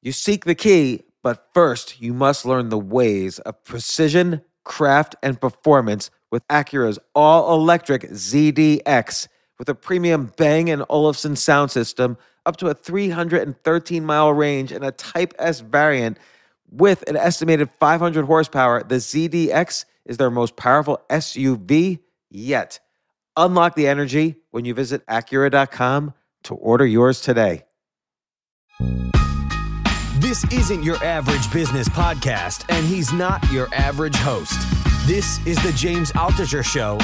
You seek the key, but first you must learn the ways of precision, craft, and performance with Acura's all-electric ZDX. With a premium Bang & Olufsen sound system, up to a 313-mile range, and a Type S variant with an estimated 500 horsepower, the ZDX is their most powerful SUV yet. Unlock the energy when you visit Acura.com to order yours today. This isn't your average business podcast, and he's not your average host. This is the James Altucher Show.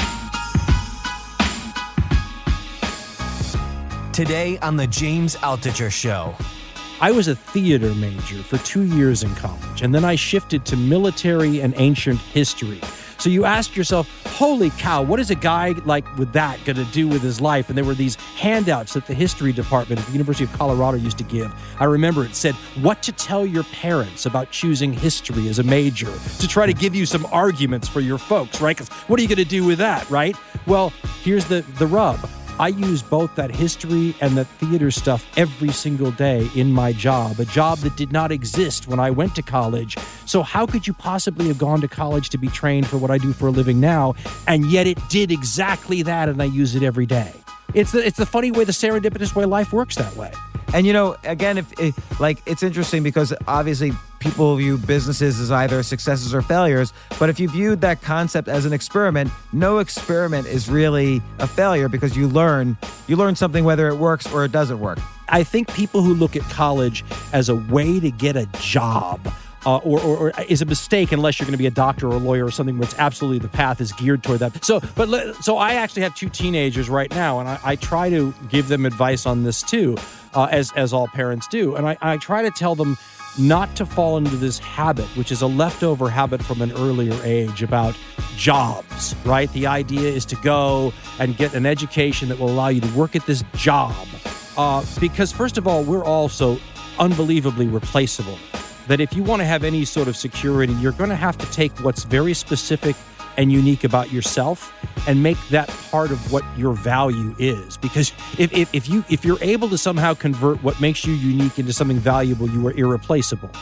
Today on the James Altucher Show. I was a theater major for 2 years in college, and then I shifted to military and ancient history. So you ask yourself, holy cow, what is a guy like with that going to do with his life? And there were these handouts that the history department at the University of Colorado used to give. I remember it said, what to tell your parents about choosing history as a major, to try to give you some arguments for your folks, right? Because what are you going to do with that, right? Well, here's the rub. I use both that history and that theater stuff every single day in my job, a job that did not exist when I went to college. So how could you possibly have gone to college to be trained for what I do for a living now? And yet it did exactly that, and I use it every day. It's the funny way, the serendipitous way life works that way. And, you know, again, it's interesting because obviously people view businesses as either successes or failures. But if you viewed that concept as an experiment, no experiment is really a failure because you learn something whether it works or it doesn't work. I think people who look at college as a way to get a job or is a mistake unless you're going to be a doctor or a lawyer or something where it's absolutely the path is geared toward that. So I actually have 2 teenagers right now, and I try to give them advice on this too, as all parents do. And I try to tell them not to fall into this habit, which is a leftover habit from an earlier age about jobs, right? The idea is to go and get an education that will allow you to work at this job. Because first of all, we're all so unbelievably replaceable that if you want to have any sort of security, you're going to have to take what's very specific and unique about yourself and make that part of what your value is. Because if you're able to somehow convert what makes you unique into something valuable, you are irreplaceable.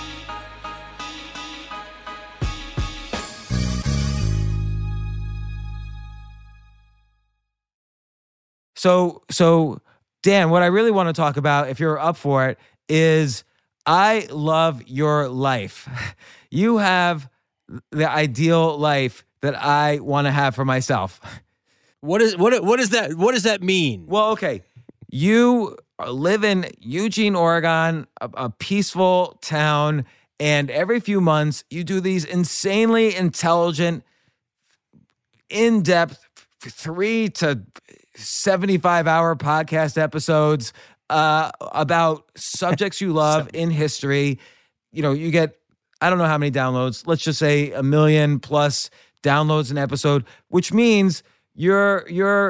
So Dan, what I really want to talk about, if you're up for it, is I love your life. You have the ideal life that I want to have for myself. What does that? What does that mean? Well, okay. You live in Eugene, Oregon, a peaceful town, and every few months you do these insanely intelligent, in-depth 3 to 75-hour podcast episodes about subjects you love in history. You know, you get, I don't know how many downloads. Let's just say 1 million plus downloads an episode, which means you're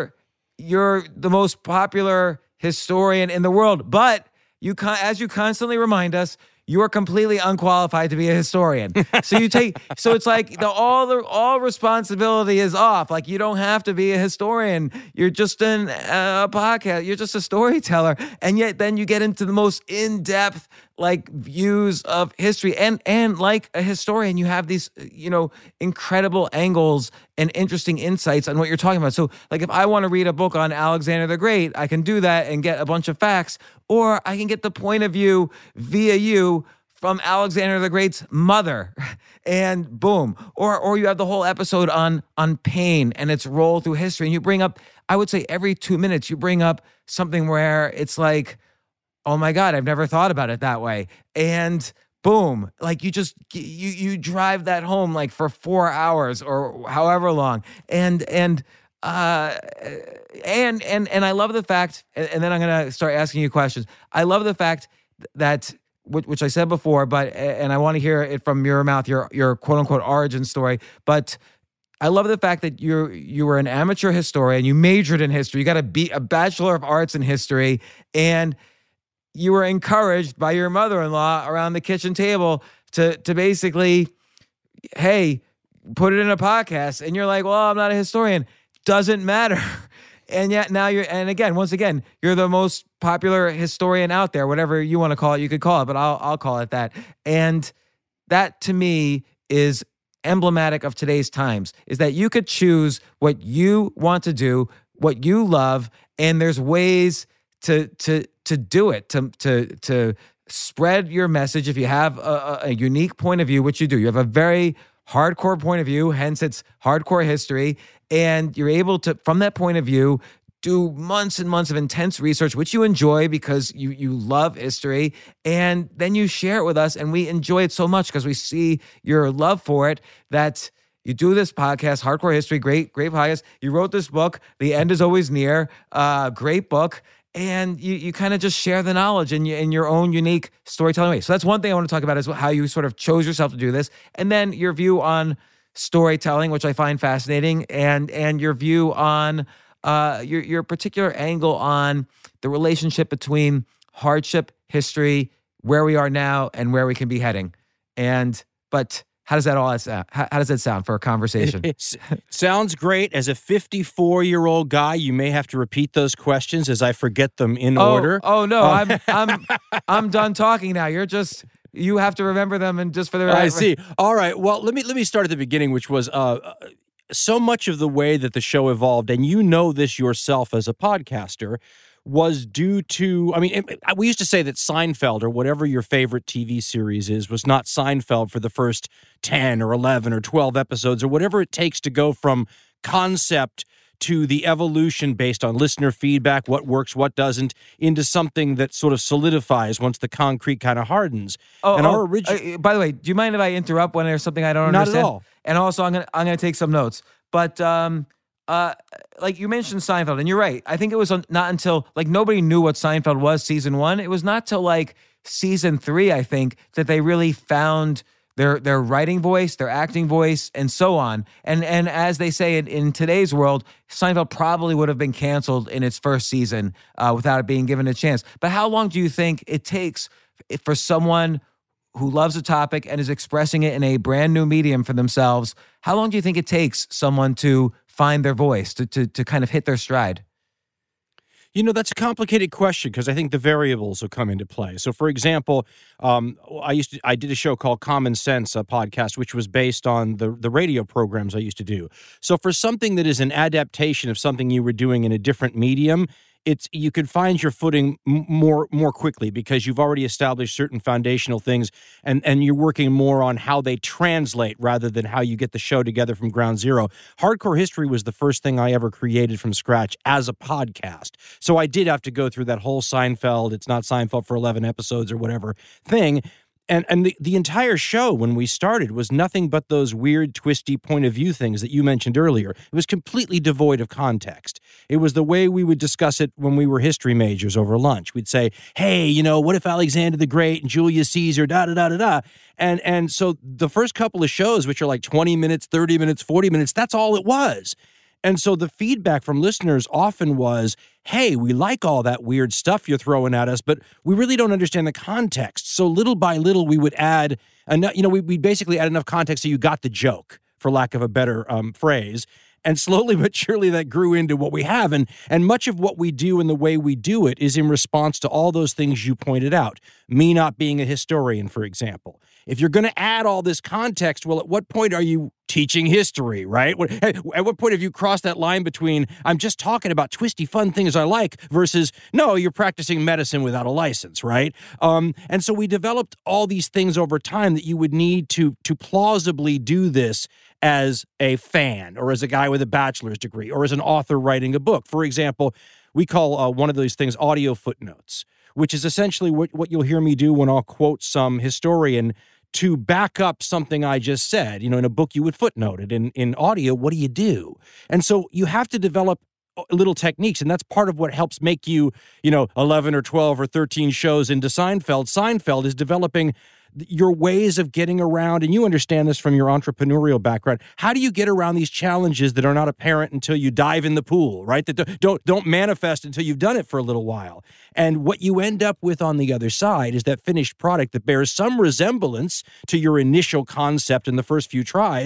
the most popular historian in the world. But as you constantly remind us, you are completely unqualified to be a historian. So it's like all responsibility is off. Like, you don't have to be a historian. You're just a podcast. You're just a storyteller. And yet then you get into the most in-depth views of history. And like a historian, you have these, incredible angles and interesting insights on what you're talking about. So if I want to read a book on Alexander the Great, I can do that and get a bunch of facts, or I can get the point of view via you from Alexander the Great's mother, and boom. Or you have the whole episode on pain and its role through history. And you bring up, I would say every 2 minutes, you bring up something where it's like, oh my God, I've never thought about it that way. And boom, you drive that home for 4 hours or however long. And I love the fact, and then I'm going to start asking you questions. I love the fact that, which I said before, and I want to hear it from your mouth, your quote unquote origin story. But I love the fact that you were an amateur historian, you majored in history, you got a Bachelor of Arts in history, and you were encouraged by your mother-in-law around the kitchen table to basically, hey, put it in a podcast. And you're like, well, I'm not a historian. Doesn't matter. And yet now once again, you're the most popular historian out there, whatever you want to call it, you could call it, but I'll call it that. And that to me is emblematic of today's times, is that you could choose what you want to do, what you love, and there's ways to do it, to spread your message. If you have a unique point of view, which you do, you have a very hardcore point of view, hence it's hardcore history, and you're able to, from that point of view, do months and months of intense research, which you enjoy because you love history, and then you share it with us, and we enjoy it so much because we see your love for it, that you do this podcast, Hardcore History, great podcast. You wrote this book, The End is Always Near, great book, and you kind of just share the knowledge in your own unique storytelling way. So that's one thing I want to talk about, is how you sort of chose yourself to do this, and then your view on storytelling, which I find fascinating, and your view on your particular angle on the relationship between hardship, history, where we are now, and where we can be heading. But how does that all sound? How does that sound for a conversation? It sounds great. As a 54-year-old guy, you may have to repeat those questions as I forget them in order. Oh no, I'm done talking now. You have to remember them, and just for the I see. All right. Well, let me start at the beginning, which was so much of the way that the show evolved, and you know this yourself as a podcaster, was due to, we used to say that Seinfeld, or whatever your favorite TV series is, was not Seinfeld for the first 10 or 11 or 12 episodes, or whatever it takes to go from concept to the evolution based on listener feedback, what works, what doesn't, into something that sort of solidifies once the concrete kind of hardens. Our original. By the way, do you mind if I interrupt when there's something I don't understand? Not at all. And also, I'm gonna take some notes. But like you mentioned Seinfeld, and you're right. I think it was not until, like, nobody knew what Seinfeld was season 1. It was not till like season 3, I think, that they really found their writing voice, their acting voice, and so on. And as they say in today's world, Seinfeld probably would have been canceled in its first season without it being given a chance. But how long do you think it takes for someone who loves a topic and is expressing it in a brand new medium for themselves? How long do you think it takes someone to find their voice, to kind of hit their stride? You know, that's a complicated question, because I think the variables will come into play. So, for example, I did a show called Common Sense, a podcast, which was based on the radio programs I used to do. So for something that is an adaptation of something you were doing in a different medium, you could find your footing more quickly, because you've already established certain foundational things, and you're working more on how they translate rather than how you get the show together from ground zero. Hardcore History was the first thing I ever created from scratch as a podcast. So I did have to go through that whole Seinfeld, it's not Seinfeld for 11 episodes or whatever thing. And the entire show, when we started, was nothing but those weird, twisty point of view things that you mentioned earlier. It was completely devoid of context. It was the way we would discuss it when we were history majors over lunch. We'd say, hey, what if Alexander the Great and Julius Caesar, da-da-da-da-da. And so the first couple of shows, which are like 20 minutes, 30 minutes, 40 minutes, that's all it was. And so the feedback from listeners often was, hey, we like all that weird stuff you're throwing at us, but we really don't understand the context. So little by little, we would add, we'd basically add enough context so you got the joke, for lack of a better phrase. And slowly but surely that grew into what we have. And much of what we do and the way we do it is in response to all those things you pointed out. Me not being a historian, for example. If you're going to add all this context, well, at what point are you teaching history, right? At what point have you crossed that line between I'm just talking about twisty, fun things I like versus, no, you're practicing medicine without a license, right? And so we developed all these things over time that you would need to plausibly do this as a fan, or as a guy with a bachelor's degree, or as an author writing a book. For example, we call one of those things audio footnotes, which is essentially what you'll hear me do when I'll quote some historian to back up something I just said. In a book you would footnote it. In audio, what do you do? And so you have to develop little techniques, and that's part of what helps make you, 11 or 12 or 13 shows into Seinfeld. Seinfeld is developing your ways of getting around, and you understand this from your entrepreneurial background. How do you get around these challenges that are not apparent until you dive in the pool, right? That don't manifest until you've done it for a little while. And what you end up with on the other side is that finished product that bears some resemblance to your initial concept in the first few tries,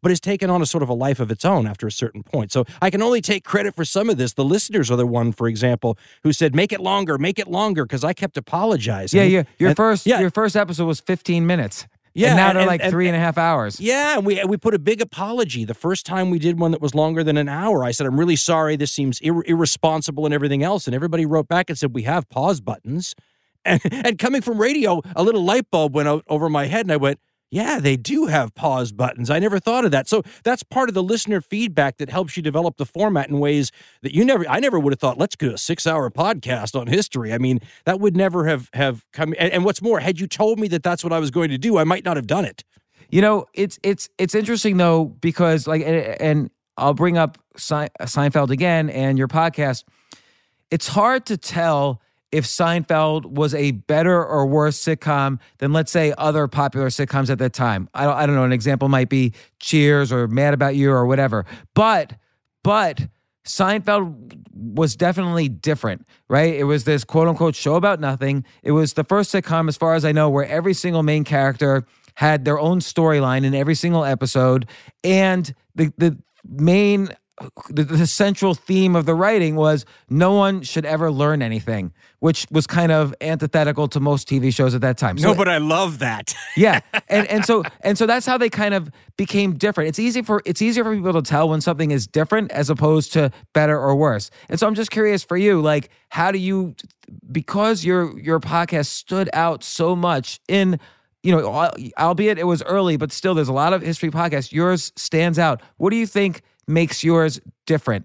but it's taken on a sort of a life of its own after a certain point. So I can only take credit for some of this. The listeners are the one, for example, who said, make it longer, because I kept apologizing. Yeah. Your first episode was 15 minutes. Yeah, and now they're like 3.5 hours. Yeah, and we put a big apology. The first time we did one that was longer than an hour, I said, I'm really sorry, this seems irresponsible and everything else. And everybody wrote back and said, we have pause buttons. And coming from radio, a little light bulb went out over my head, and I went, yeah, they do have pause buttons. I never thought of that. So that's part of the listener feedback that helps you develop the format in ways that I never would have thought, let's do a 6-hour podcast on history. I mean, that would never have come. And what's more, had you told me that that's what I was going to do, I might not have done it. You know, it's interesting though, because and I'll bring up Seinfeld again and your podcast. It's hard to tell if Seinfeld was a better or worse sitcom than, let's say, other popular sitcoms at that time. I don't know. An example might be Cheers or Mad About You or whatever. But Seinfeld was definitely different, right? It was this quote-unquote show about nothing. It was the first sitcom, as far as I know, where every single main character had their own storyline in every single episode. And the central theme of the writing was no one should ever learn anything, which was kind of antithetical to most TV shows at that time. No, but I love that. Yeah. And so that's how they kind of became different. It's easier for people to tell when something is different as opposed to better or worse. And so I'm just curious for you, like, how do you, because your podcast stood out so much in, albeit it was early, but still there's a lot of history podcasts. Yours stands out. What do you think makes yours different?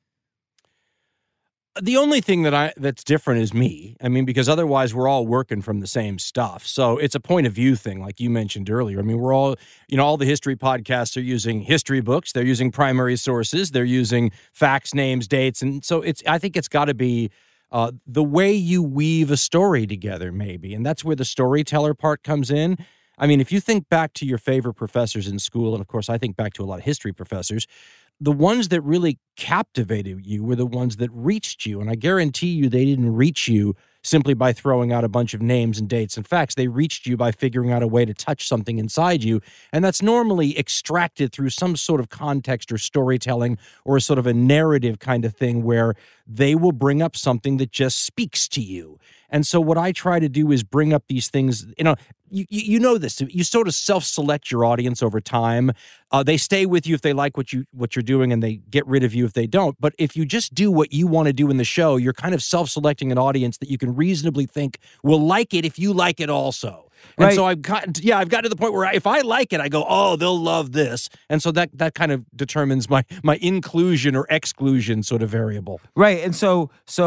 The only thing that's different is me. I mean, because otherwise we're all working from the same stuff. So it's a point of view thing, like you mentioned earlier. I mean, we're all, all the history podcasts are using history books. They're using primary sources. They're using facts, names, dates. And so I think it's got to be the way you weave a story together, maybe. And that's where the storyteller part comes in. I mean, if you think back to your favorite professors in school, and of course I think back to a lot of history professors, the ones that really captivated you were the ones that reached you. And I guarantee you they didn't reach you simply by throwing out a bunch of names and dates and facts. They reached you by figuring out a way to touch something inside you. And that's normally extracted through some sort of context or storytelling or sort of a narrative kind of thing where they will bring up something that just speaks to you. And so what I try to do is bring up these things, you know this, you sort of self-select your audience over time. They stay with you if they like what you're doing, and they get rid of you if they don't. But if you just do what you want to do in the show, you're kind of self-selecting an audience that you can reasonably think will like it if you like it also. And right. So I've gotten to the point where if I like it, I go, oh, they'll love this. And so that kind of determines my inclusion or exclusion sort of variable. Right. And so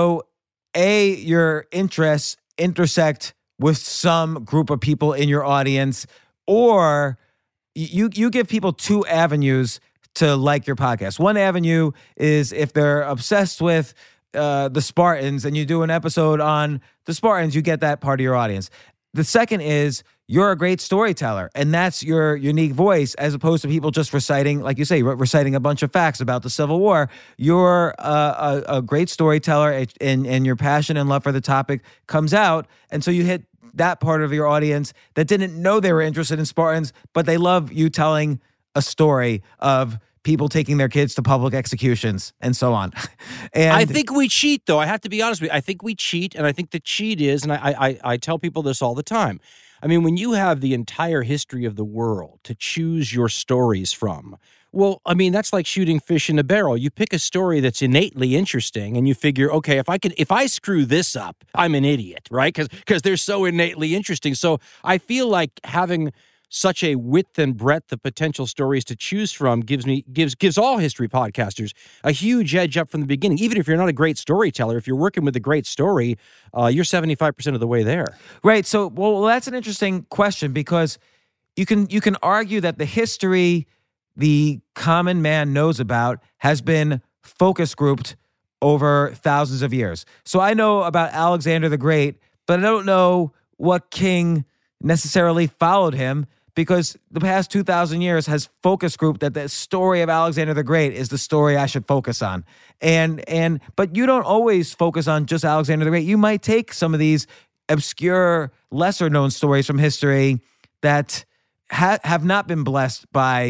your interests intersect with some group of people in your audience, or you give people two avenues to like your podcast. One avenue is if they're obsessed with the Spartans and you do an episode on the Spartans, you get that part of your audience. The second is you're a great storyteller, and that's your unique voice, as opposed to people just reciting, like you say, reciting a bunch of facts about the Civil War. You're a great storyteller, and your passion and love for the topic comes out, and so you hit that part of your audience that didn't know they were interested in Spartans, but they love you telling a story of people taking their kids to public executions and so on. And I think we cheat, though. I have to be honest with you. I think we cheat, and I think the cheat is, and I tell people this all the time. I mean, when you have the entire history of the world to choose your stories from, well, I mean, that's like shooting fish in a barrel. You pick a story that's innately interesting, and you figure, okay, if I screw this up, I'm an idiot, right? Because they're so innately interesting. So I feel like having such a width and breadth of potential stories to choose from gives all history podcasters a huge edge up from the beginning. Even if you're not a great storyteller, if you're working with a great story, you're 75% of the way there. Right. So, well, that's an interesting question, because you can argue that the history the common man knows about has been focus grouped over thousands of years. So I know about Alexander the Great, but I don't know what king necessarily followed him, because the past 2,000 years has focus grouped that the story of Alexander the Great is the story I should focus on. But you don't always focus on just Alexander the Great. You might take some of these obscure, lesser known stories from history that have not been blessed by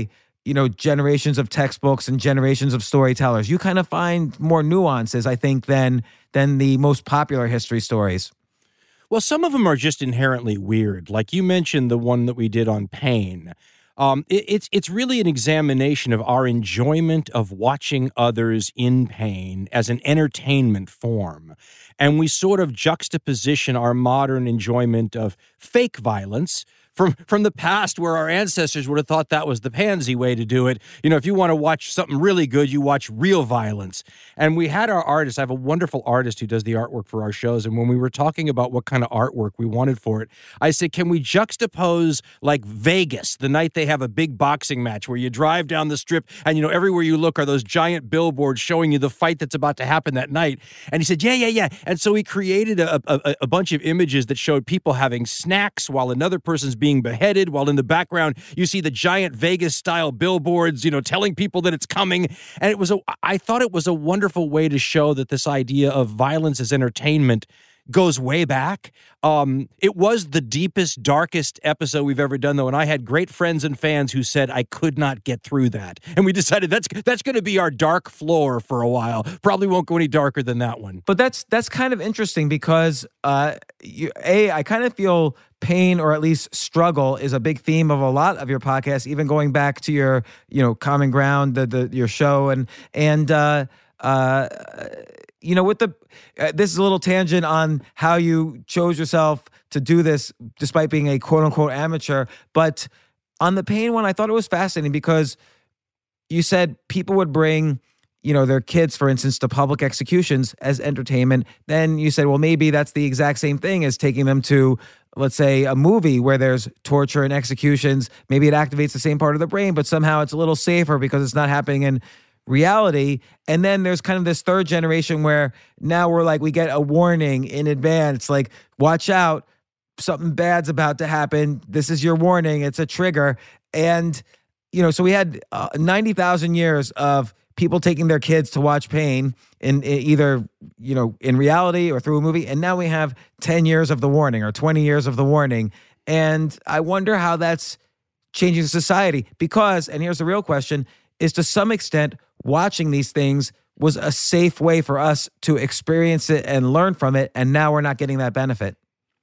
generations of textbooks and generations of storytellers. You kind of find more nuances, I think, than the most popular history stories. Well, some of them are just inherently weird. Like you mentioned the one that we did on pain. It's really an examination of our enjoyment of watching others in pain as an entertainment form. And we sort of juxtaposition our modern enjoyment of fake violence from the past, where our ancestors would have thought that was the pansy way to do it. If you want to watch something really good, you watch real violence. And we had our artist. I have a wonderful artist who does the artwork for our shows. And when we were talking about what kind of artwork we wanted for it, I said, can we juxtapose like Vegas, the night they have a big boxing match where you drive down the strip and, everywhere you look are those giant billboards showing you the fight that's about to happen that night. And he said, yeah. And so he created a bunch of images that showed people having snacks while another person's being beheaded, while in the background you see the giant Vegas-style billboards, telling people that it's coming. And I thought it was a wonderful way to show that this idea of violence as entertainment goes way back. It was the deepest, darkest episode we've ever done, though, and I had great friends and fans who said I could not get through that. And we decided that's going to be our dark floor for a while. Probably won't go any darker than that one. But that's kind of interesting because, I kind of feel pain, or at least struggle, is a big theme of a lot of your podcasts, even going back to your, Common Ground, your show, and with this is a little tangent on how you chose yourself to do this despite being a quote unquote amateur. But on the pain one, I thought it was fascinating because you said people would bring, their kids, for instance, to public executions as entertainment. Then you said, well, maybe that's the exact same thing as taking them to, let's say, a movie where there's torture and executions. Maybe it activates the same part of the brain, but somehow it's a little safer because it's not happening in reality. And then there's kind of this third generation where now we're like, we get a warning in advance, like, watch out, something bad's about to happen. This is your warning. It's a trigger. And, so we had 90,000 years of people taking their kids to watch pain in either, in reality or through a movie. And now we have 10 years of the warning or 20 years of the warning. And I wonder how that's changing society because, and here's the real question, is to some extent watching these things was a safe way for us to experience it and learn from it. And now we're not getting that benefit.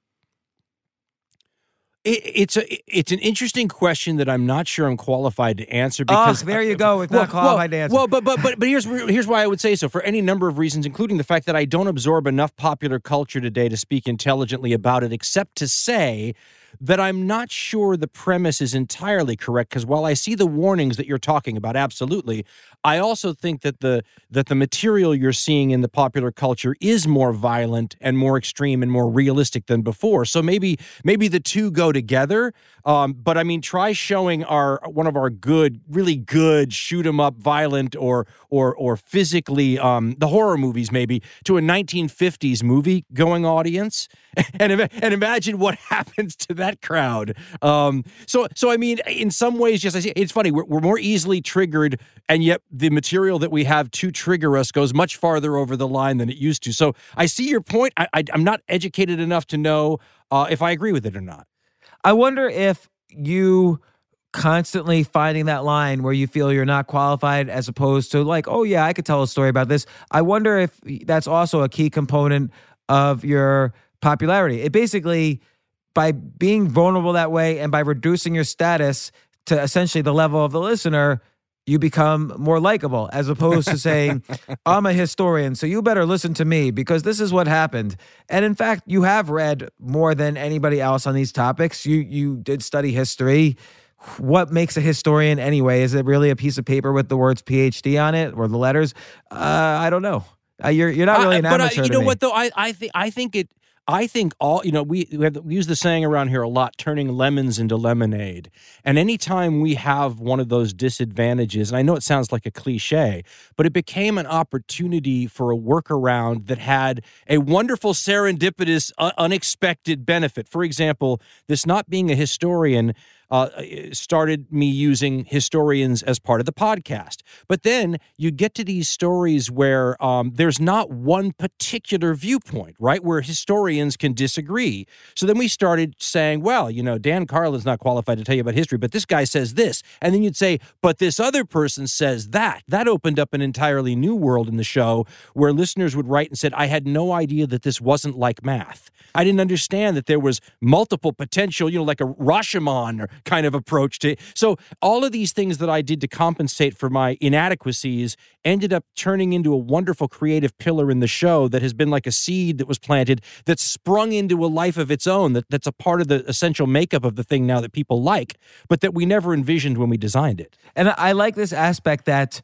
It's an interesting question that I'm not sure I'm qualified to answer because there you go with not qualified to answer. Well, but here's why I would say so, for any number of reasons, including the fact that I don't absorb enough popular culture today to speak intelligently about it, except to say that I'm not sure the premise is entirely correct, because while I see the warnings that you're talking about, absolutely, I also think that the material you're seeing in the popular culture is more violent and more extreme and more realistic than before. So maybe the two go together. But I mean, try showing one of our really good shoot 'em up, violent or physically the horror movies maybe to a 1950s movie going audience, and imagine what happens to that crowd. So I mean, in some ways, yes, I see. It's funny. We're more easily triggered, and yet the material that we have to trigger us goes much farther over the line than it used to. So I see your point. I'm not educated enough to know if I agree with it or not. I wonder if you constantly finding that line where you feel you're not qualified as opposed to like, oh yeah, I could tell a story about this. I wonder if that's also a key component of your popularity. It basically, by being vulnerable that way and by reducing your status to essentially the level of the listener, you become more likable, as opposed to saying, I'm a historian, so you better listen to me because this is what happened. And in fact, you have read more than anybody else on these topics. You did study history. What makes a historian anyway? Is it really a piece of paper with the words PhD on it or the letters? I don't know. You're not really an amateur. But you know me. what though? I think all, we use the saying around here a lot, turning lemons into lemonade. And anytime we have one of those disadvantages, and I know it sounds like a cliche, but it became an opportunity for a workaround that had a wonderful serendipitous, unexpected benefit. For example, this not being a historian started me using historians as part of the podcast. But then you get to these stories where there's not one particular viewpoint, right, where historians can disagree. So then we started saying, well, Dan Carlin's not qualified to tell you about history, but this guy says this. And then you'd say, but this other person says that. That opened up an entirely new world in the show where listeners would write and said, I had no idea that this wasn't like math. I didn't understand that there was multiple potential, like a Rashomon kind of approach to it. So all of these things that I did to compensate for my inadequacies ended up turning into a wonderful creative pillar in the show that has been like a seed that was planted that sprung into a life of its own, that's a part of the essential makeup of the thing now that people like, but that we never envisioned when we designed it. And I like this aspect that,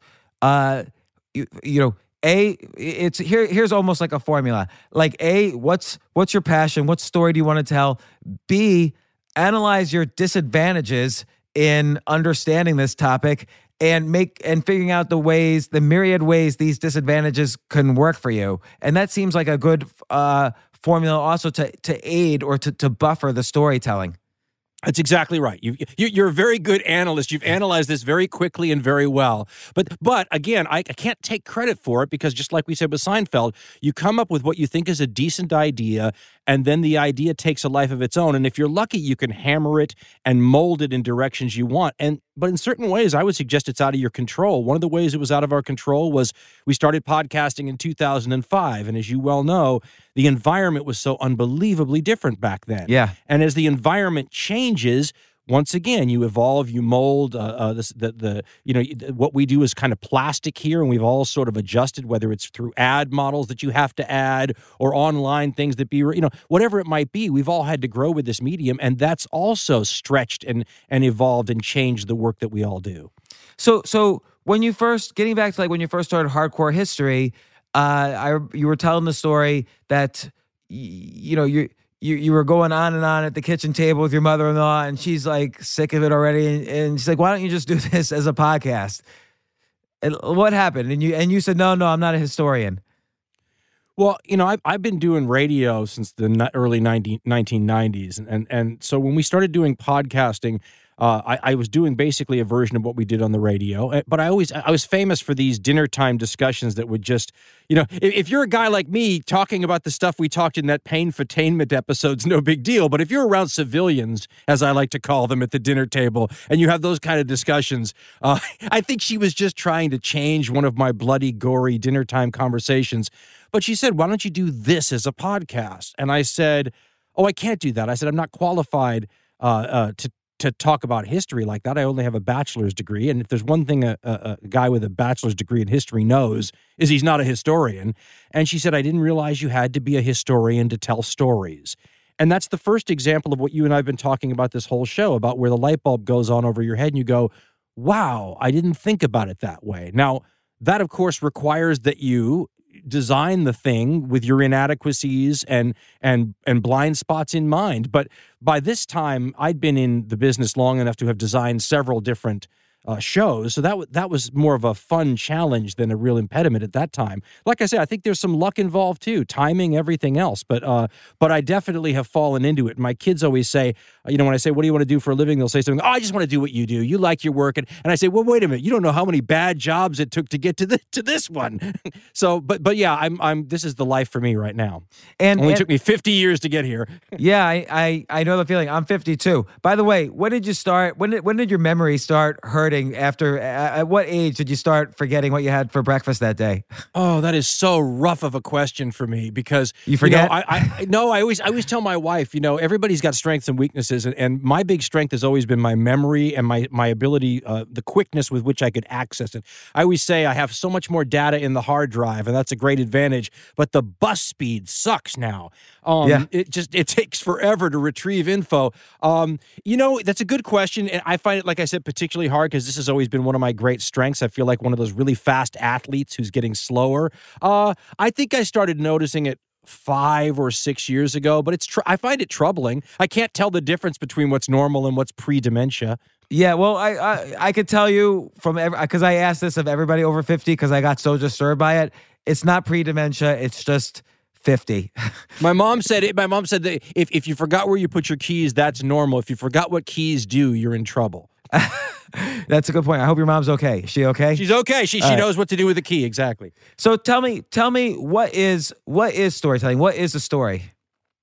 here's almost like a formula. Like A, what's your passion? What story do you want to tell? B, analyze your disadvantages in understanding this topic and figuring out the myriad ways these disadvantages can work for you. And that seems like a good formula also to aid or to buffer the storytelling. That's exactly right. You're a very good analyst. You've analyzed this very quickly and very well. But again, I can't take credit for it because just like we said with Seinfeld, you come up with what you think is a decent idea, and then the idea takes a life of its own. And if you're lucky, you can hammer it and mold it in directions you want. But in certain ways, I would suggest it's out of your control. One of the ways it was out of our control was we started podcasting in 2005. And as you well know, the environment was so unbelievably different back then. Yeah. And as the environment changes, once again, you evolve, you mold. What we do is kind of plastic here, and we've all sort of adjusted, whether it's through ad models that you have to add or online things that whatever it might be. We've all had to grow with this medium, and that's also stretched and evolved and changed the work that we all do. So when you first, getting back to when you first started Hardcore History, you were telling the story that you were going on and on at the kitchen table with your mother-in-law, and she's like sick of it already, and she's like, "Why don't you just do this as a podcast?" And what happened? And you said, "No, I'm not a historian." Well, I've been doing radio since the early 1990s, and so when we started doing podcasting, I was doing basically a version of what we did on the radio, but I was famous for these dinner time discussions that would just, if you're a guy like me talking about the stuff we talked in that Pain-Fatainment episode's no big deal, but if you're around civilians, as I like to call them at the dinner table, and you have those kind of discussions, I think she was just trying to change one of my bloody, gory dinner time conversations. But she said, "Why don't you do this as a podcast?" And I said, "Oh, I can't do that." I said, "I'm not qualified to talk about history like that. I only have a bachelor's degree. And if there's one thing a guy with a bachelor's degree in history knows is he's not a historian." And she said, "I didn't realize you had to be a historian to tell stories." And that's the first example of what you and I have been talking about this whole show, about where the light bulb goes on over your head and you go, wow, I didn't think about it that way. Now, that, of course, requires that you design the thing with your inadequacies and blind spots in mind. But by this time, I'd been in the business long enough to have designed several different shows. So that was more of a fun challenge than a real impediment at that time. Like I said, I think there's some luck involved too, timing, everything else. But I definitely have fallen into it. My kids always say, when I say, "What do you want to do for a living?" They'll say something, "Oh, I just want to do what you do. You like your work." And I say, "Well, wait a minute. You don't know how many bad jobs it took to get to this one." So, but yeah, I'm this is the life for me right now. And it only took me 50 years to get here. Yeah, I know the feeling. I'm 52. By the way, when did you start? When did your memory start hurting? At what age did you start forgetting what you had for breakfast that day? Oh, that is so rough of a question for me because you forget. I always tell my wife, everybody's got strengths and weaknesses, and my big strength has always been my memory and my ability, the quickness with which I could access it. I always say I have so much more data in the hard drive, and that's a great advantage. But the bus speed sucks now. It takes forever to retrieve info. That's a good question, and I find it, like I said, particularly hard because this has always been one of my great strengths. I feel like one of those really fast athletes who's getting slower. I think I started noticing it 5 or 6 years ago, but I find it troubling. I can't tell the difference between what's normal and what's pre-dementia. Yeah, well, I could tell you because I asked this of everybody over 50 because I got so disturbed by it. It's not pre-dementia. It's just 50. My mom said that if you forgot where you put your keys, that's normal. If you forgot what keys do, you're in trouble. That's a good point. I hope your mom's okay. Is she okay? She's okay. She knows what to do with the key. Exactly. So tell me what is storytelling? What is a story?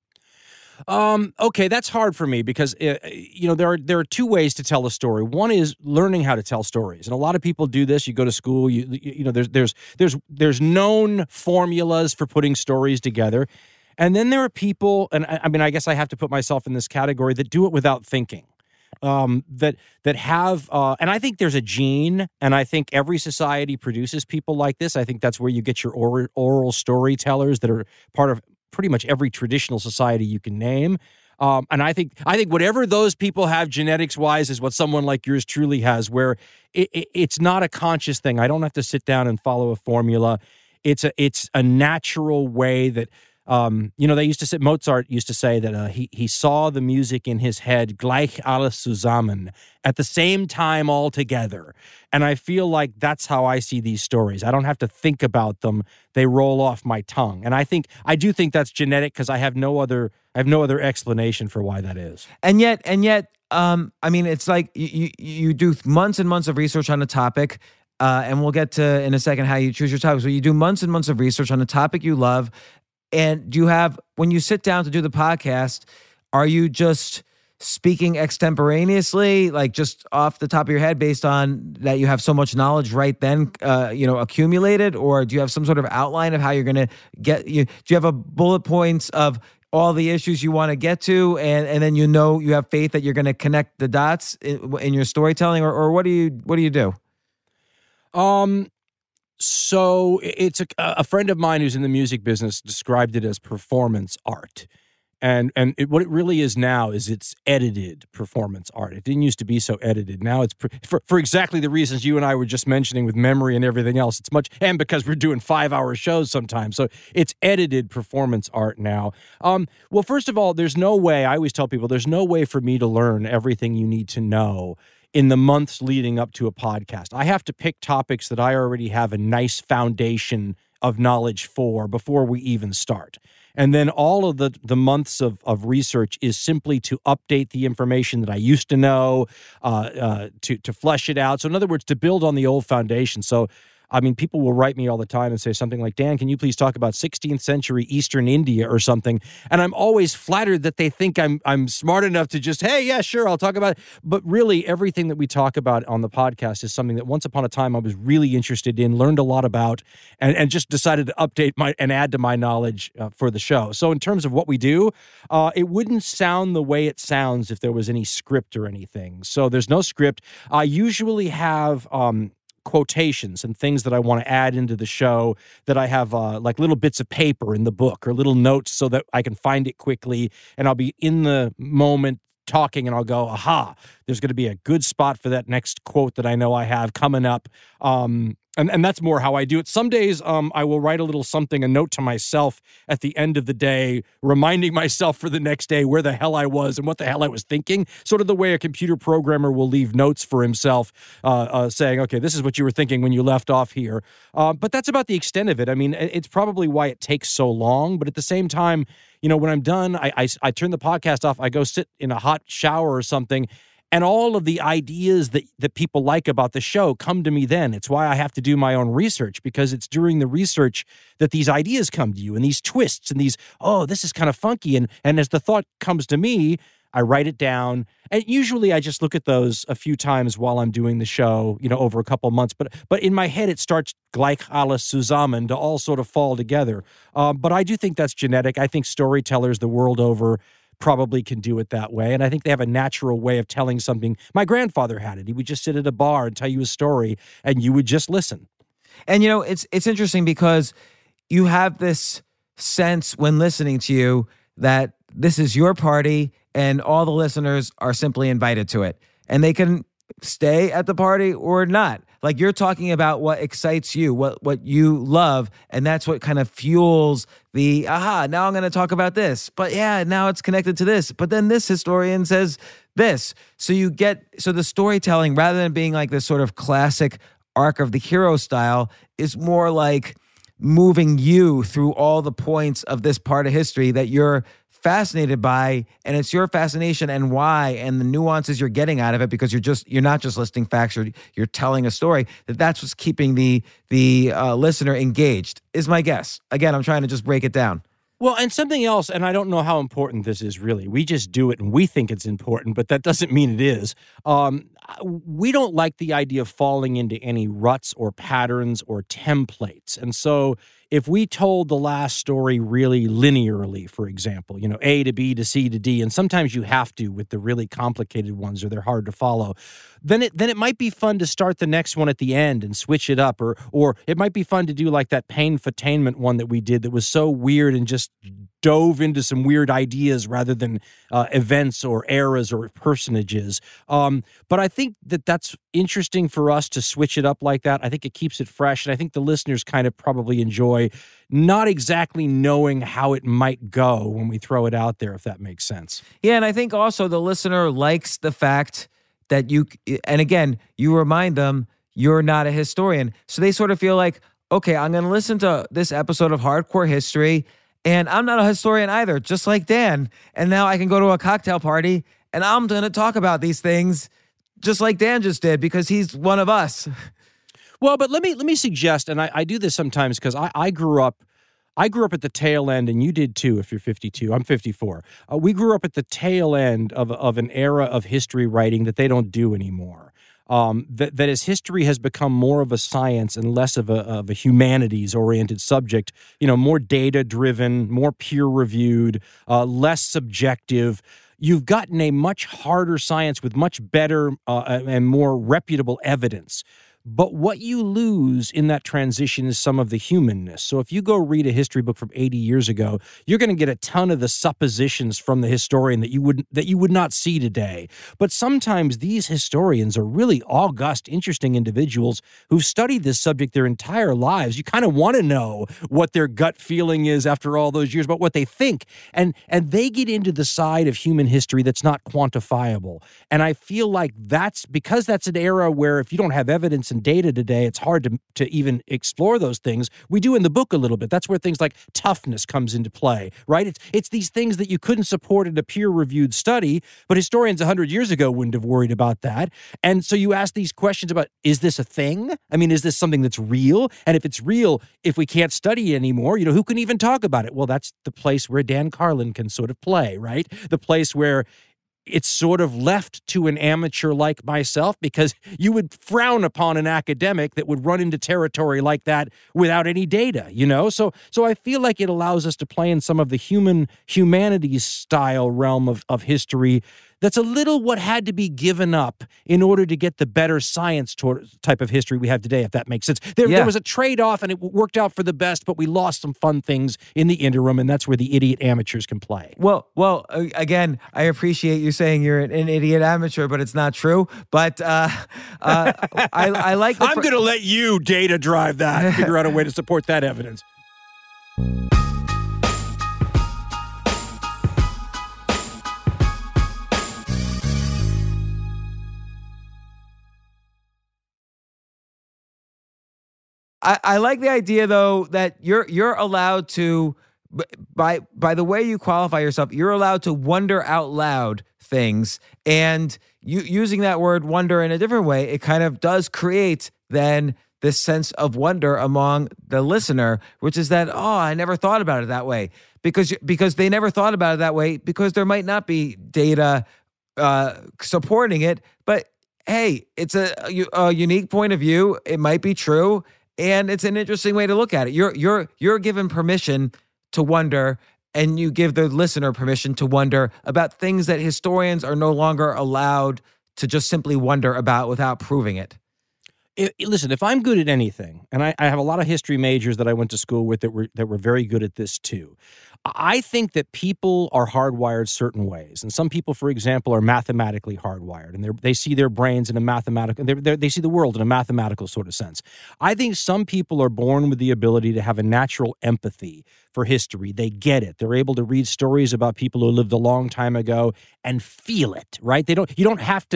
Okay, that's hard for me because there are two ways to tell a story. One is learning how to tell stories, and a lot of people do this. You go to school. There's known formulas for putting stories together, and then there are people, and I guess I have to put myself in this category, that do it without thinking. That have, and I think there's a gene, and I think every society produces people like this. I think that's where you get your oral storytellers that are part of pretty much every traditional society you can name. And I think whatever those people have genetics-wise is what someone like yours truly has, where it's not a conscious thing. I don't have to sit down and follow a formula. It's a natural way that, Mozart used to say that he saw the music in his head, gleich alles zusammen, at the same time all together. And I feel like that's how I see these stories. I don't have to think about them. They roll off my tongue. And I do think that's genetic because I have no other explanation for why that is. And yet, it's like you do months and months of research on a topic, and we'll get to in a second how you choose your topics. So you do months and months of research on a topic you love. And do you have, when you sit down to do the podcast, are you just speaking extemporaneously, like just off the top of your head based on that you have so much knowledge right then, accumulated? Or do you have some sort of outline of how you're going to do you have a bullet points of all the issues you want to get to, and then you have faith that you're going to connect the dots in your storytelling, or what do you do? So it's a friend of mine who's in the music business described it as performance art. And what it really is now is it's edited performance art. It didn't used to be so edited. Now it's for exactly the reasons you and I were just mentioning with memory and everything else. It's much, and because we're doing 5-hour shows sometimes. So it's edited performance art now. Well, first of all, there's no way, I always tell people, there's no way for me to learn everything you need to know in the months leading up to a podcast. I have to pick topics that I already have a nice foundation of knowledge for before we even start. And then all of the months of research is simply to update the information that I used to know, to flesh it out. So in other words, to build on the old foundation. So, I mean, people will write me all the time and say something like, Dan, can you please talk about 16th century Eastern India or something? And I'm always flattered that they think I'm smart enough to just, hey, yeah, sure, I'll talk about it. But really, everything that we talk about on the podcast is something that once upon a time I was really interested in, learned a lot about, and just decided to update and add to my knowledge for the show. So in terms of what we do, it wouldn't sound the way it sounds if there was any script or anything. So there's no script. I usually have quotations and things that I want to add into the show that I have like little bits of paper in the book or little notes so that I can find it quickly, and I'll be in the moment talking and I'll go, aha, there's going to be a good spot for that next quote that I know I have coming up. And that's more how I do it. Some days I will write a little something, a note to myself at the end of the day, reminding myself for the next day where the hell I was and what the hell I was thinking. Sort of the way a computer programmer will leave notes for himself saying, okay, this is what you were thinking when you left off here. But that's about the extent of it. I mean, it's probably why it takes so long. But at the same time, when I'm done, I turn the podcast off. I go sit in a hot shower or something. And all of the ideas that people like about the show come to me then. It's why I have to do my own research, because it's during the research that these ideas come to you and these twists and these, oh, this is kind of funky. And as the thought comes to me, I write it down. And usually I just look at those a few times while I'm doing the show, over a couple of months. But in my head, it starts gleich alles zusammen to all sort of fall together. But I do think that's genetic. I think storytellers the world over probably can do it that way. And I think they have a natural way of telling something. My grandfather had it. He would just sit at a bar and tell you a story, and you would just listen. And, it's interesting because you have this sense when listening to you that this is your party and all the listeners are simply invited to it. And they can stay at the party or not. Like, you're talking about what excites you, what you love, and that's what kind of fuels the, now I'm going to talk about this. But yeah, now it's connected to this. But then this historian says this. So the storytelling, rather than being like this sort of classic arc of the hero style, is more like moving you through all the points of this part of history that you're fascinated by, and it's your fascination and why and the nuances you're getting out of it, because you're not just listing facts, you're telling a story, that's what's keeping the listener engaged, is my guess. Again, I'm trying to just break it down. Well, and something else, and I don't know how important this is really. We just do it and we think it's important, but that doesn't mean it is. We don't like the idea of falling into any ruts or patterns or templates. And so if we told the last story really linearly, for example, A to B to C to D, and sometimes you have to with the really complicated ones or they're hard to follow, then it might be fun to start the next one at the end and switch it up, or it might be fun to do like that Painfotainment one that we did that was so weird and just dove into some weird ideas rather than events or eras or personages. But I think that's interesting for us to switch it up like that. I think it keeps it fresh, and I think the listeners kind of probably enjoy not exactly knowing how it might go when we throw it out there, if that makes sense. Yeah, and I think also the listener likes the fact that and again, you remind them you're not a historian. So they sort of feel like, okay, I'm going to listen to this episode of Hardcore History, and I'm not a historian either, just like Dan. And now I can go to a cocktail party and I'm going to talk about these things just like Dan just did, because he's one of us. Well, but let me suggest, and I do this sometimes because I grew up at the tail end, and you did too if you're 52. I'm 54. We grew up at the tail end of an era of history writing that they don't do anymore. That as history has become more of a science and less of a humanities-oriented subject, more data-driven, more peer-reviewed, less subjective, you've gotten a much harder science with much better and more reputable evidence. But what you lose in that transition is some of the humanness. So if you go read a history book from 80 years ago, you're going to get a ton of the suppositions from the historian that you would not see today. But sometimes these historians are really august, interesting individuals who've studied this subject their entire lives. You kind of want to know what their gut feeling is after all those years about what they think. And they get into the side of human history that's not quantifiable. And I feel like that's an era where if you don't have evidence and data today, it's hard to even explore those things. We do in the book a little bit. That's where things like toughness comes into play, right? It's these things that you couldn't support in a peer-reviewed study, but historians 100 years ago wouldn't have worried about that. And so you ask these questions about, is this a thing? I mean, is this something that's real? And if it's real, if we can't study it anymore, who can even talk about it? Well, that's the place where Dan Carlin can sort of play, right? The place where it's sort of left to an amateur like myself, because you would frown upon an academic that would run into territory like that without any data, So I feel like it allows us to play in some of the humanities style realm of history that's a little what had to be given up in order to get the better science type of history we have today, if that makes sense. There was a trade-off, and it worked out for the best, but we lost some fun things in the interim, and that's where the idiot amateurs can play. Well, again, I appreciate you saying you're an idiot amateur, but it's not true. But I like I'm going to let you data drive that and figure out a way to support that evidence. I like the idea, though, that you're allowed to, by the way you qualify yourself, you're allowed to wonder out loud things. And using that word wonder in a different way, it kind of does create then this sense of wonder among the listener, which is that, I never thought about it that way. Because they never thought about it that way, because there might not be data supporting it. But hey, it's a unique point of view. It might be true. And it's an interesting way to look at it. You're given permission to wonder, and you give the listener permission to wonder about things that historians are no longer allowed to just simply wonder about without proving it. Listen, if I'm good at anything, and I have a lot of history majors that I went to school with that were very good at this too, I think that people are hardwired certain ways. And some people, for example, are mathematically hardwired, and they see their brains in a mathematical, they see the world in a mathematical sort of sense. I think some people are born with the ability to have a natural empathy for history. They get it. They're able to read stories about people who lived a long time ago and feel it, right? You don't have to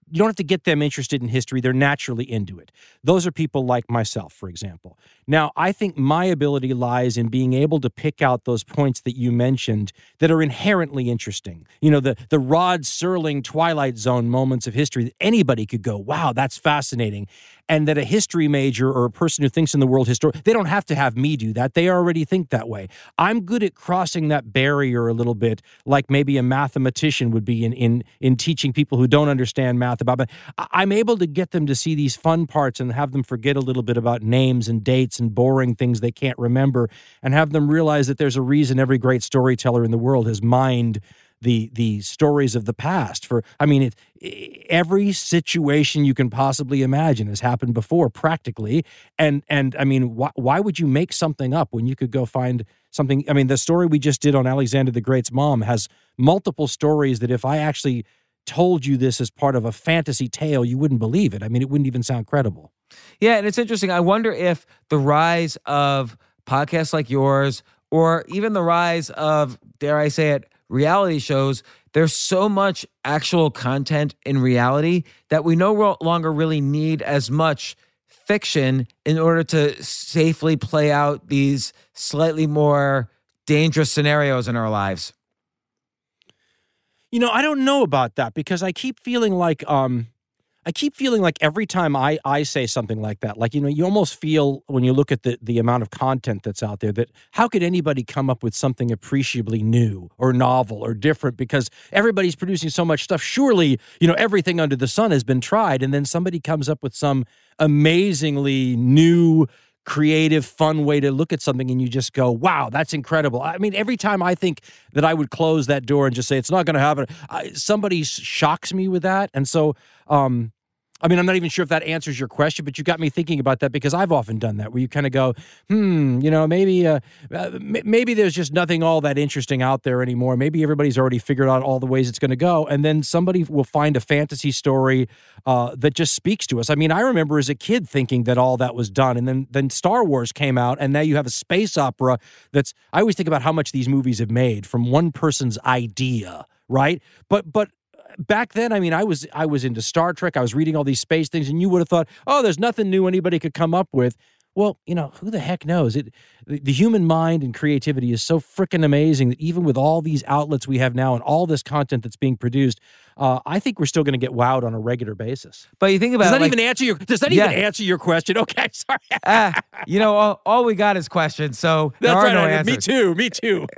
you don't have to get them interested in history. They're naturally into it. Those are people like myself, for example. Now, I think my ability lies in being able to pick out those points that you mentioned that are inherently interesting. You know, the Rod Serling Twilight Zone moments of history that anybody could go, wow, that's fascinating. And that a history major or a person who thinks in the world history, they don't have to have me do that. They already think that way. I'm good at crossing that barrier a little bit, like maybe a mathematician would be in teaching people who don't understand math about it. I'm able to get them to see these fun parts and have them forget a little bit about names and dates and boring things they can't remember, and have them realize that there's a reason every great storyteller in the world has mined the stories of the past. Every situation you can possibly imagine has happened before, practically. And I mean, why would you make something up when you could go find something? I mean, the story we just did on Alexander the Great's mom has multiple stories that if I actually told you this as part of a fantasy tale, you wouldn't believe it. I mean, it wouldn't even sound credible. Yeah, and it's interesting. I wonder if the rise of podcasts like yours, or even the rise of, dare I say it, reality shows, there's so much actual content in reality that we no longer really need as much fiction in order to safely play out these slightly more dangerous scenarios in our lives. You know, I don't know about that, because I keep feeling like every time I say something like that, like, you know, you almost feel when you look at the amount of content that's out there that how could anybody come up with something appreciably new or novel or different, because everybody's producing so much stuff. Surely, you know, everything under the sun has been tried, and then somebody comes up with some amazingly new, creative, fun way to look at something, and you just go, wow, that's incredible. I mean, every time I think that I would close that door and just say, it's not going to happen, somebody shocks me with that. And so, I mean, I'm not even sure if that answers your question, but you got me thinking about that, because I've often done that, where you kind of go, you know, maybe there's just nothing all that interesting out there anymore. Maybe everybody's already figured out all the ways it's going to go. And then somebody will find a fantasy story that just speaks to us. I mean, I remember as a kid thinking that all that was done. And then Star Wars came out, and now you have a space opera I always think about how much these movies have made from one person's idea, right? But back then, I mean, I was into Star Trek. I was reading all these space things, and you would have thought, oh, there's nothing new anybody could come up with. Well, you know, who the heck knows? The human mind and creativity is so freaking amazing that even with all these outlets we have now and all this content that's being produced, I think we're still going to get wowed on a regular basis. But you think about does that even answer your question? Okay, sorry. You know, all we got is questions, so there That's are right. no answers. Me too.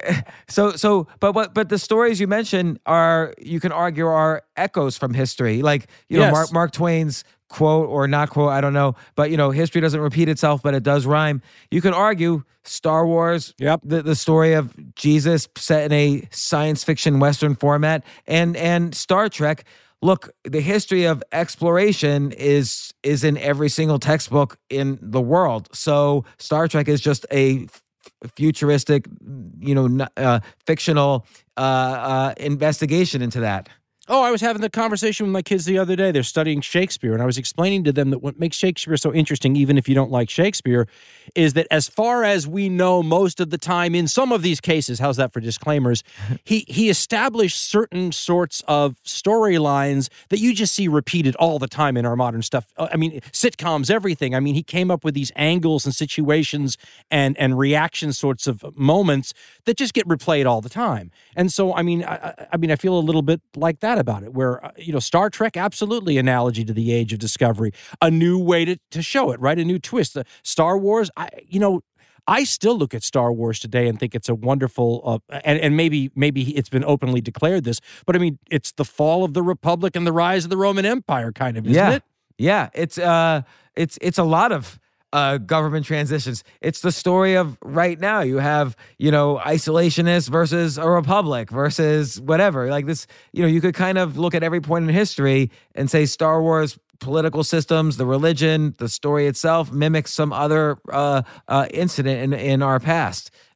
But the stories you mentioned you can argue are echoes from history, like you know Mark Twain's quote or not quote, I don't know, but you know, history doesn't repeat itself, but it does rhyme. You can argue Star Wars, the story of Jesus set in a science fiction Western format, and Star Trek. Look, the history of exploration is in every single textbook in the world. So Star Trek is just a futuristic, you know, fictional investigation into that. Oh, I was having the conversation with my kids the other day. They're studying Shakespeare, and I was explaining to them that what makes Shakespeare so interesting, even if you don't like Shakespeare, is that as far as we know most of the time, in some of these cases, how's that for disclaimers, he established certain sorts of storylines that you just see repeated all the time in our modern stuff. I mean, sitcoms, everything. I mean, he came up with these angles and situations and reaction sorts of moments that just get replayed all the time. And so, I mean, I feel a little bit like that about it, where, you know, Star Trek, absolutely analogy to the age of discovery, a new way to show it, right? A new twist. Star Wars, I still look at Star Wars today and think it's a wonderful, and maybe it's been openly declared this, but I mean, it's the fall of the Republic and the rise of the Roman Empire, kind of, isn't it? Yeah, it's a lot of government transitions. It's the story of right now. You have, you know, isolationists versus a republic versus whatever. Like this, you know, you could kind of look at every point in history and say Star Wars political systems, the religion, the story itself mimics some other incident in our past.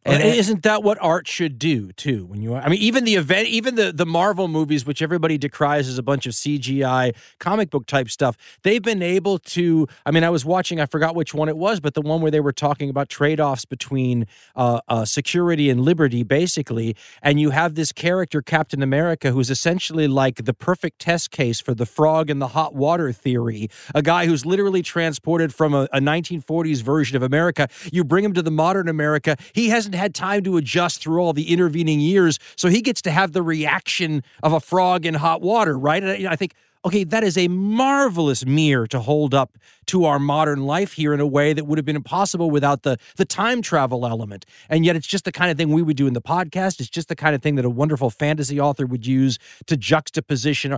And isn't that what art should do too? Even the Marvel movies, which everybody decries as a bunch of CGI comic book type stuff, they've been able to. I was watching, I forgot which one it was, but the one where they were talking about trade-offs between security and liberty, basically. And you have this character, Captain America, who's essentially like the perfect test case for the frog in the hot water theory. A guy who's literally transported from a 1940s version of America. You bring him to the modern America. He hasn't had time to adjust through all the intervening years, so he gets to have the reaction of a frog in hot water, right? And I think, okay, that is a marvelous mirror to hold up to our modern life here in a way that would have been impossible without the time travel element. And yet it's just the kind of thing we would do in the podcast. It's just the kind of thing that a wonderful fantasy author would use to juxtaposition.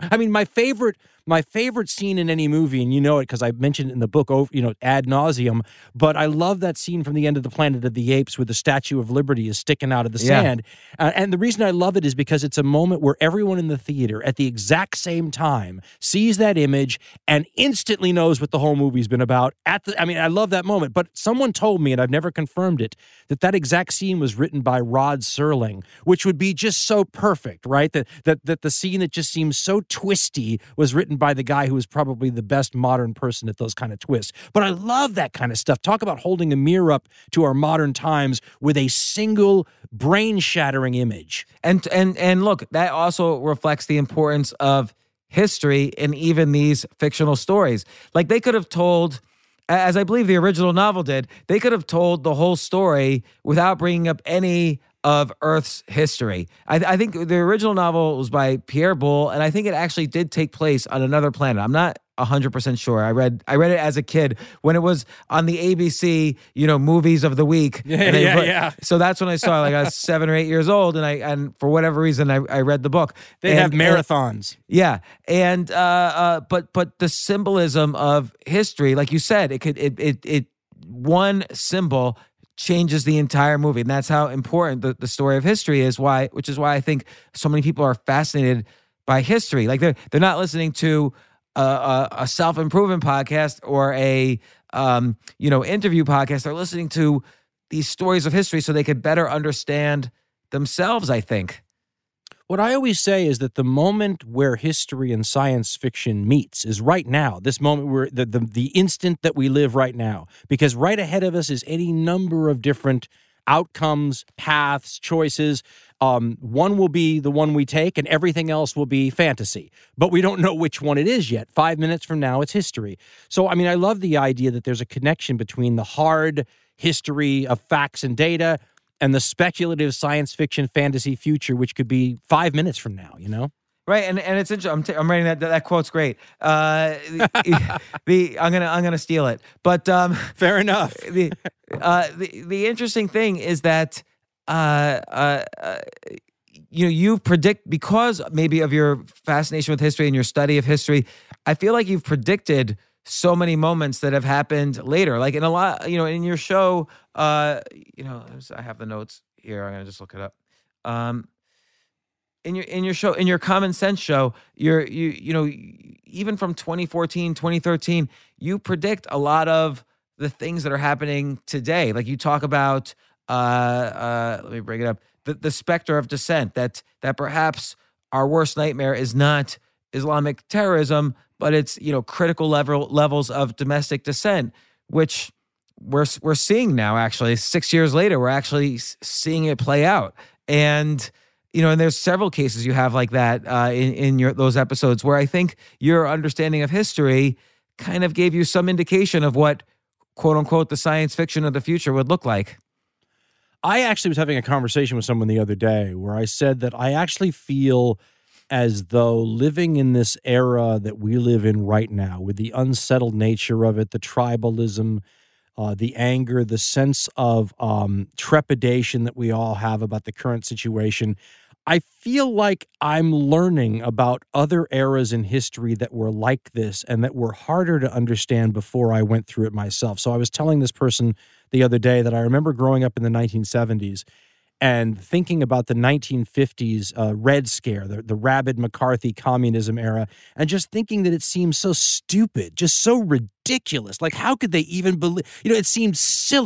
My favorite scene in any movie, and you know it because I mentioned it in the book, ad nauseum, but I love that scene from the end of the Planet of the Apes where the Statue of Liberty is sticking out of the sand. And the reason I love it is because it's a moment where everyone in the theater at the exact same time sees that image and instantly knows what the whole movie's been about. I love that moment, but someone told me, and I've never confirmed it, that exact scene was written by Rod Serling, which would be just so perfect, right? That the scene that just seems so twisty was written by the guy who is probably the best modern person at those kind of twists. But I love that kind of stuff. Talk about holding a mirror up to our modern times with a single brain-shattering image. And look, that also reflects the importance of history in even these fictional stories. Like they could have told, as I believe the original novel did, they could have told the whole story without bringing up any of Earth's history. I think the original novel was by Pierre Boulle, and I think it actually did take place on another planet. I'm not 100% sure. I read it as a kid when it was on the ABC, movies of the week. Yeah. So that's when I saw it. Like I was 7 or 8 years old, and for whatever reason, I read the book. They have marathons. But the symbolism of history, like you said, it one symbol changes the entire movie, and that's how important the story of history is. Which is why I think so many people are fascinated by history. Like they're not listening to a self-improvement podcast or a interview podcast. They're listening to these stories of history so they could better understand themselves, I think. What I always say is that the moment where history and science fiction meets is right now. This moment where the instant that we live right now, because right ahead of us is any number of different outcomes, paths, choices. One will be the one we take, and everything else will be fantasy. But we don't know which one it is yet. 5 minutes from now, it's history. So, I love the idea that there's a connection between the hard history of facts and data and the speculative science fiction fantasy future, which could be 5 minutes from now, Right, and it's interesting. I'm writing that quote's great. I'm gonna steal it, but fair enough. The interesting thing is that you predict, because maybe of your fascination with history and your study of history, I feel like you've predicted so many moments that have happened later. Like in a lot, in your show, I have the notes here. I'm gonna just look it up. In your show, in your Common Sense show, even from 2014, 2013, you predict a lot of the things that are happening today. Like you talk about, let me bring it up, the specter of dissent, that perhaps our worst nightmare is not Islamic terrorism, but it's, critical levels of domestic dissent, which we're seeing now. Actually, 6 years later, we're actually seeing it play out. And and there's several cases you have like that in those episodes where I think your understanding of history kind of gave you some indication of what, quote unquote, the science fiction of the future would look like. I actually was having a conversation with someone the other day where I said that I actually feel as though living in this era that we live in right now, with the unsettled nature of it, the tribalism, the anger, the sense of trepidation that we all have about the current situation, I feel like I'm learning about other eras in history that were like this and that were harder to understand before I went through it myself. So I was telling this person the other day that I remember growing up in the 1970s and thinking about the 1950s Red Scare, the rabid McCarthy communism era, and just thinking that it seemed so stupid, just so ridiculous. Like, how could they even believe? It seemed silly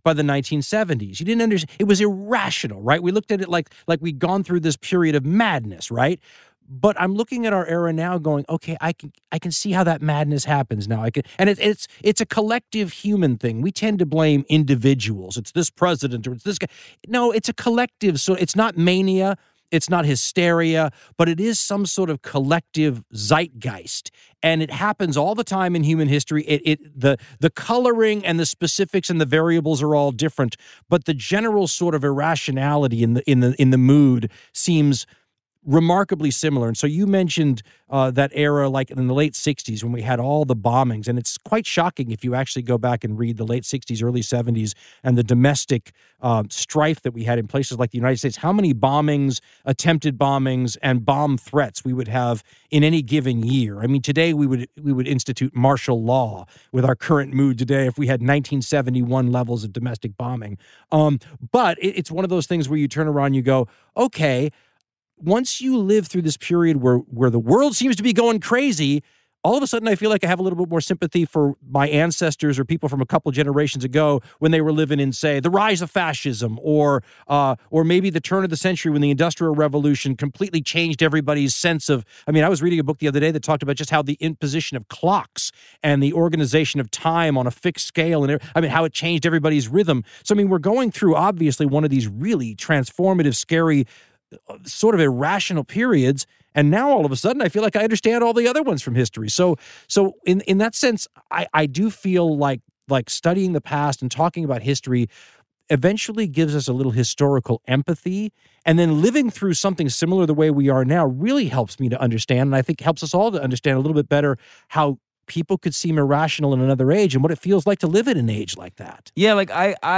by the 1970s. You didn't understand. It was irrational, right? We looked at it like we'd gone through this period of madness, right? But I'm looking at our era now going, okay, I can see how that madness happens now. It's a collective human thing. We tend to blame individuals. It's this president or it's this guy. No, it's a collective. So it's not mania. It's not hysteria, but it is some sort of collective zeitgeist. And it happens all the time in human history. The coloring and the specifics and the variables are all different, but the general sort of irrationality in the mood seems remarkably similar. And so you mentioned that era like in the late 60s when we had all the bombings. And it's quite shocking if you actually go back and read the late 60s, early 70s and the domestic strife that we had in places like the United States, how many bombings, attempted bombings, and bomb threats we would have in any given year. I mean, today we would institute martial law with our current mood today if we had 1971 levels of domestic bombing. But it's one of those things where you turn around and you go, okay, once you live through this period where the world seems to be going crazy, all of a sudden I feel like I have a little bit more sympathy for my ancestors or people from a couple generations ago when they were living in, say, the rise of fascism or maybe the turn of the century when the Industrial Revolution completely changed everybody's sense of, I mean, I was reading a book the other day that talked about just how the imposition of clocks and the organization of time on a fixed scale and, I mean, how it changed everybody's rhythm. So, I mean, we're going through, obviously, one of these really transformative, scary, sort of irrational periods, and now all of a sudden I feel like I understand all the other ones from history. So in that sense, I do feel like studying the past and talking about history eventually gives us a little historical empathy, and then living through something similar the way we are now really helps me to understand, and I think helps us all to understand a little bit better how people could seem irrational in another age and what it feels like to live in an age like that. Yeah, like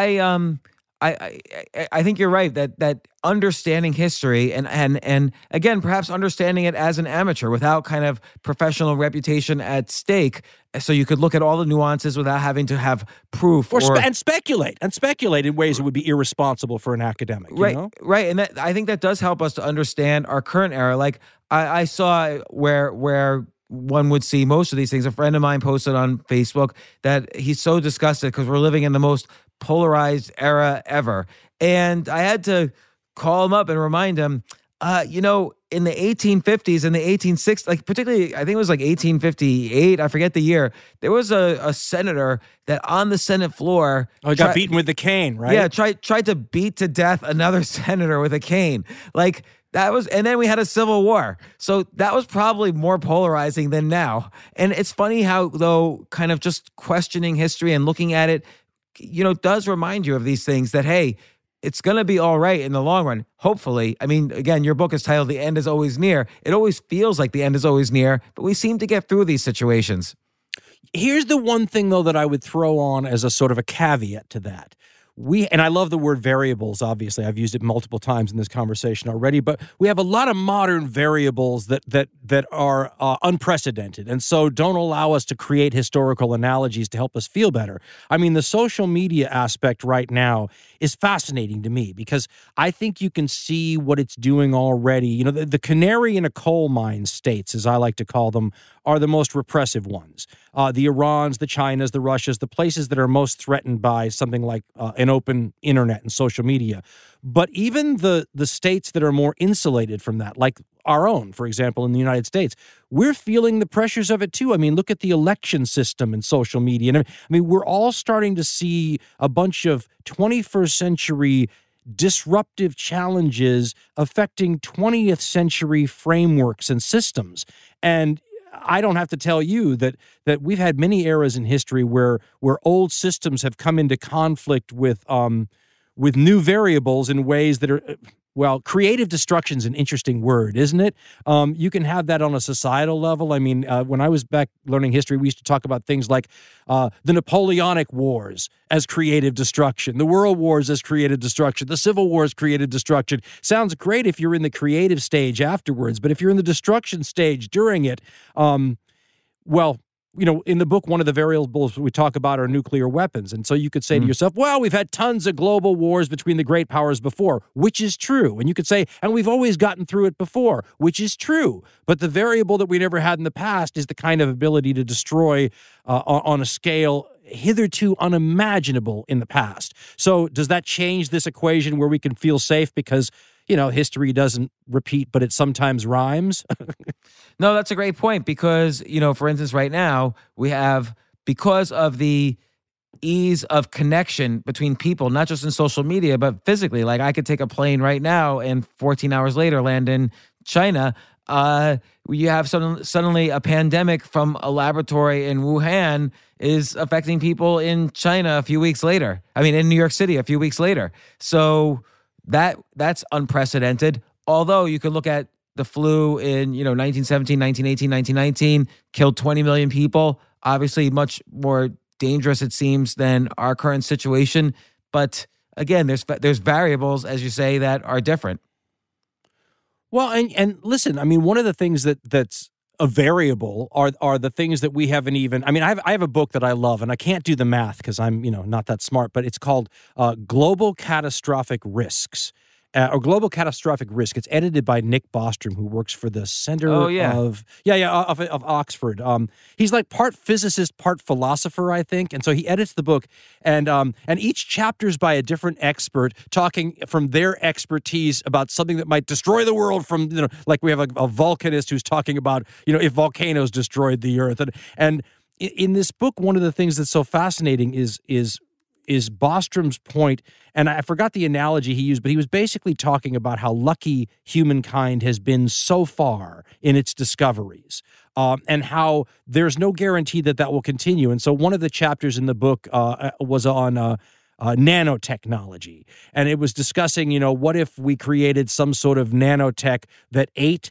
I think you're right that understanding history and again, perhaps understanding it as an amateur without kind of professional reputation at stake, so you could look at all the nuances without having to have proof and speculate in ways that would be irresponsible for an academic. Right, you know? Right, and I think that does help us to understand our current era. Like I saw where one would see most of these things. A friend of mine posted on Facebook that he's so disgusted because we're living in the most polarized era ever. And I had to call him up and remind him, in the 1850s and the 1860s, like particularly, I think it was like 1858, I forget the year, there was a senator that on the Senate floor... Oh, he got beaten with the cane, right? Yeah, tried to beat to death another senator with a cane. Like, that was, and then we had a civil war. So that was probably more polarizing than now. And it's funny how, though, kind of just questioning history and looking at it, does remind you of these things that, hey, it's going to be all right in the long run. Hopefully. I mean, again, your book is titled The End is Always Near. It always feels like the end is always near, but we seem to get through these situations. Here's the one thing, though, that I would throw on as a sort of a caveat to that. And I love the word variables, obviously. I've used it multiple times in this conversation already, but we have a lot of modern variables that are unprecedented and so don't allow us to create historical analogies to help us feel better. I mean, the social media aspect right now is fascinating to me because I think you can see what it's doing already. The canary in a coal mine states, as I like to call them, are the most repressive ones. The Irans, the Chinas, the Russias, the places that are most threatened by something like an open internet and social media. But even the states that are more insulated from that, like our own, for example, in the United States, we're feeling the pressures of it too. I mean, look at the election system and social media. And I mean, we're all starting to see a bunch of 21st century disruptive challenges affecting 20th century frameworks and systems. And I don't have to tell you that we've had many eras in history where old systems have come into conflict with new variables in ways that are, well, creative destruction is an interesting word, isn't it? You can have that on a societal level. I mean, when I was back learning history, we used to talk about things like the Napoleonic Wars as creative destruction, the World Wars as creative destruction, the Civil Wars creative destruction. Sounds great if you're in the creative stage afterwards, but if you're in the destruction stage during it, well, in the book, one of the variables we talk about are nuclear weapons. And so you could say to yourself, well, we've had tons of global wars between the great powers before, which is true. And you could say, and we've always gotten through it before, which is true. But the variable that we never had in the past is the kind of ability to destroy on a scale hitherto unimaginable in the past. So does that change this equation where we can feel safe because, history doesn't repeat, but it sometimes rhymes? No, that's a great point because, for instance, right now we have, because of the ease of connection between people, not just in social media, but physically. Like I could take a plane right now and 14 hours later land in China. You have suddenly a pandemic from a laboratory in Wuhan is affecting people in China a few weeks later. I mean, in New York City a few weeks later. So that's unprecedented. Although you could look at the flu in 1917, 1918, 1919, killed 20 million people. Obviously, much more dangerous it seems than our current situation. But again, there's variables, as you say, that are different. Well, and listen, I mean, one of the things that's a variable are the things that we haven't even. I mean, I have a book that I love, and I can't do the math because I'm not that smart, but it's called Global Catastrophic Risks. Or Global Catastrophic Risk. It's edited by Nick Bostrom, who works for the Center of Oxford. He's like part physicist, part philosopher, I think, and so he edits the book, and each chapter's by a different expert talking from their expertise about something that might destroy the world. From like we have a volcanist who's talking about if volcanoes destroyed the earth, and in this book, one of the things that's so fascinating is Bostrom's point, and I forgot the analogy he used, but he was basically talking about how lucky humankind has been so far in its discoveries, and how there's no guarantee that will continue. And so one of the chapters in the book was on nanotechnology, and it was discussing, what if we created some sort of nanotech that ate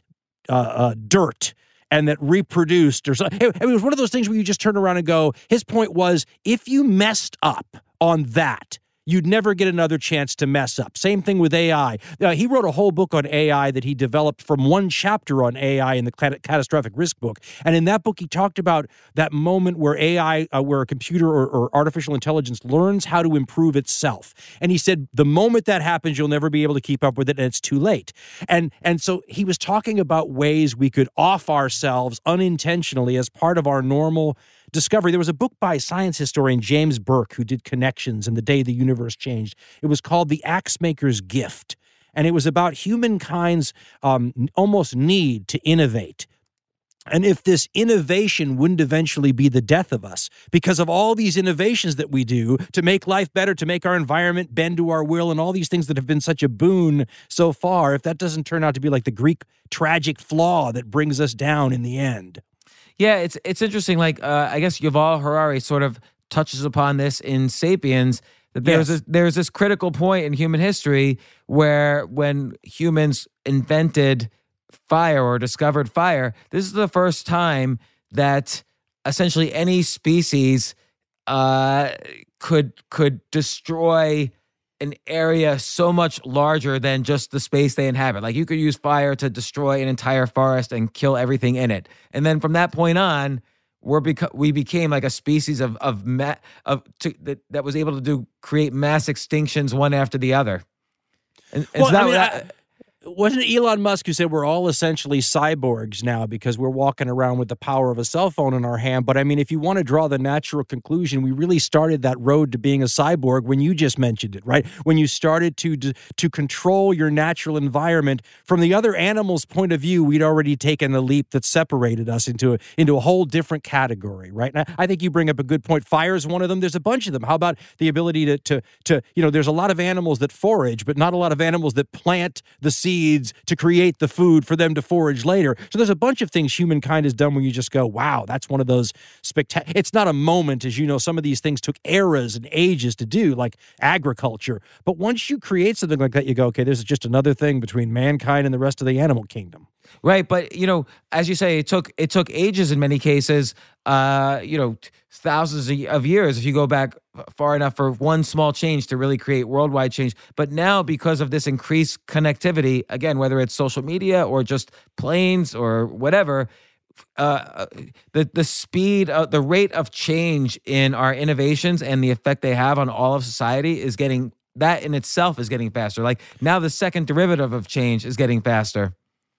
dirt and that reproduced, or something. It was one of those things where you just turn around and go, his point was, if you messed up on that, you'd never get another chance to mess up. Same thing with AI. He wrote a whole book on AI that he developed from one chapter on AI in the Catastrophic Risk book. And in that book, he talked about that moment where AI, where a computer or artificial intelligence learns how to improve itself. And he said, the moment that happens, you'll never be able to keep up with it, and it's too late. And so he was talking about ways we could off ourselves unintentionally as part of our normal discovery. There was a book by science historian James Burke who did Connections and the Day the Universe Changed. It was called The Axemaker's Gift, and it was about humankind's almost need to innovate. And if this innovation wouldn't eventually be the death of us, because of all these innovations that we do to make life better, to make our environment bend to our will, and all these things that have been such a boon so far, if that doesn't turn out to be like the Greek tragic flaw that brings us down in the end. Yeah, it's interesting. Like I guess Yuval Harari sort of touches upon this in *Sapiens*, that there's this critical point in human history where when humans invented fire or discovered fire, this is the first time that essentially any species could destroy an area so much larger than just the space they inhabit. Like you could use fire to destroy an entire forest and kill everything in it. And then from that point on, we became like a species that was able to create mass extinctions one after the other. And wasn't it Elon Musk who said we're all essentially cyborgs now because we're walking around with the power of a cell phone in our hand? But I mean, if you want to draw the natural conclusion, we really started that road to being a cyborg when you just mentioned it, right? When you started to control your natural environment from the other animal's point of view, we'd already taken a leap that separated us into a whole different category, right? And I think you bring up a good point. Fire is one of them. There's a bunch of them. How about the ability to there's a lot of animals that forage, but not a lot of animals that plant the seeds to create the food for them to forage later. So there's a bunch of things humankind has done where you just go, wow, that's one of those spectacular. It's not a moment, as you know, some of these things took eras and ages to do, like agriculture. But once you create something like that, you go, okay, this is just another thing between mankind and the rest of the animal kingdom. Right, but as you say, it took ages in many cases, thousands of years if you go back far enough for one small change to really create worldwide change. But now, because of this increased connectivity, again, whether it's social media or just planes or whatever, the speed, the rate of change in our innovations and the effect they have on all of society that in itself is getting faster. Like now, the second derivative of change is getting faster.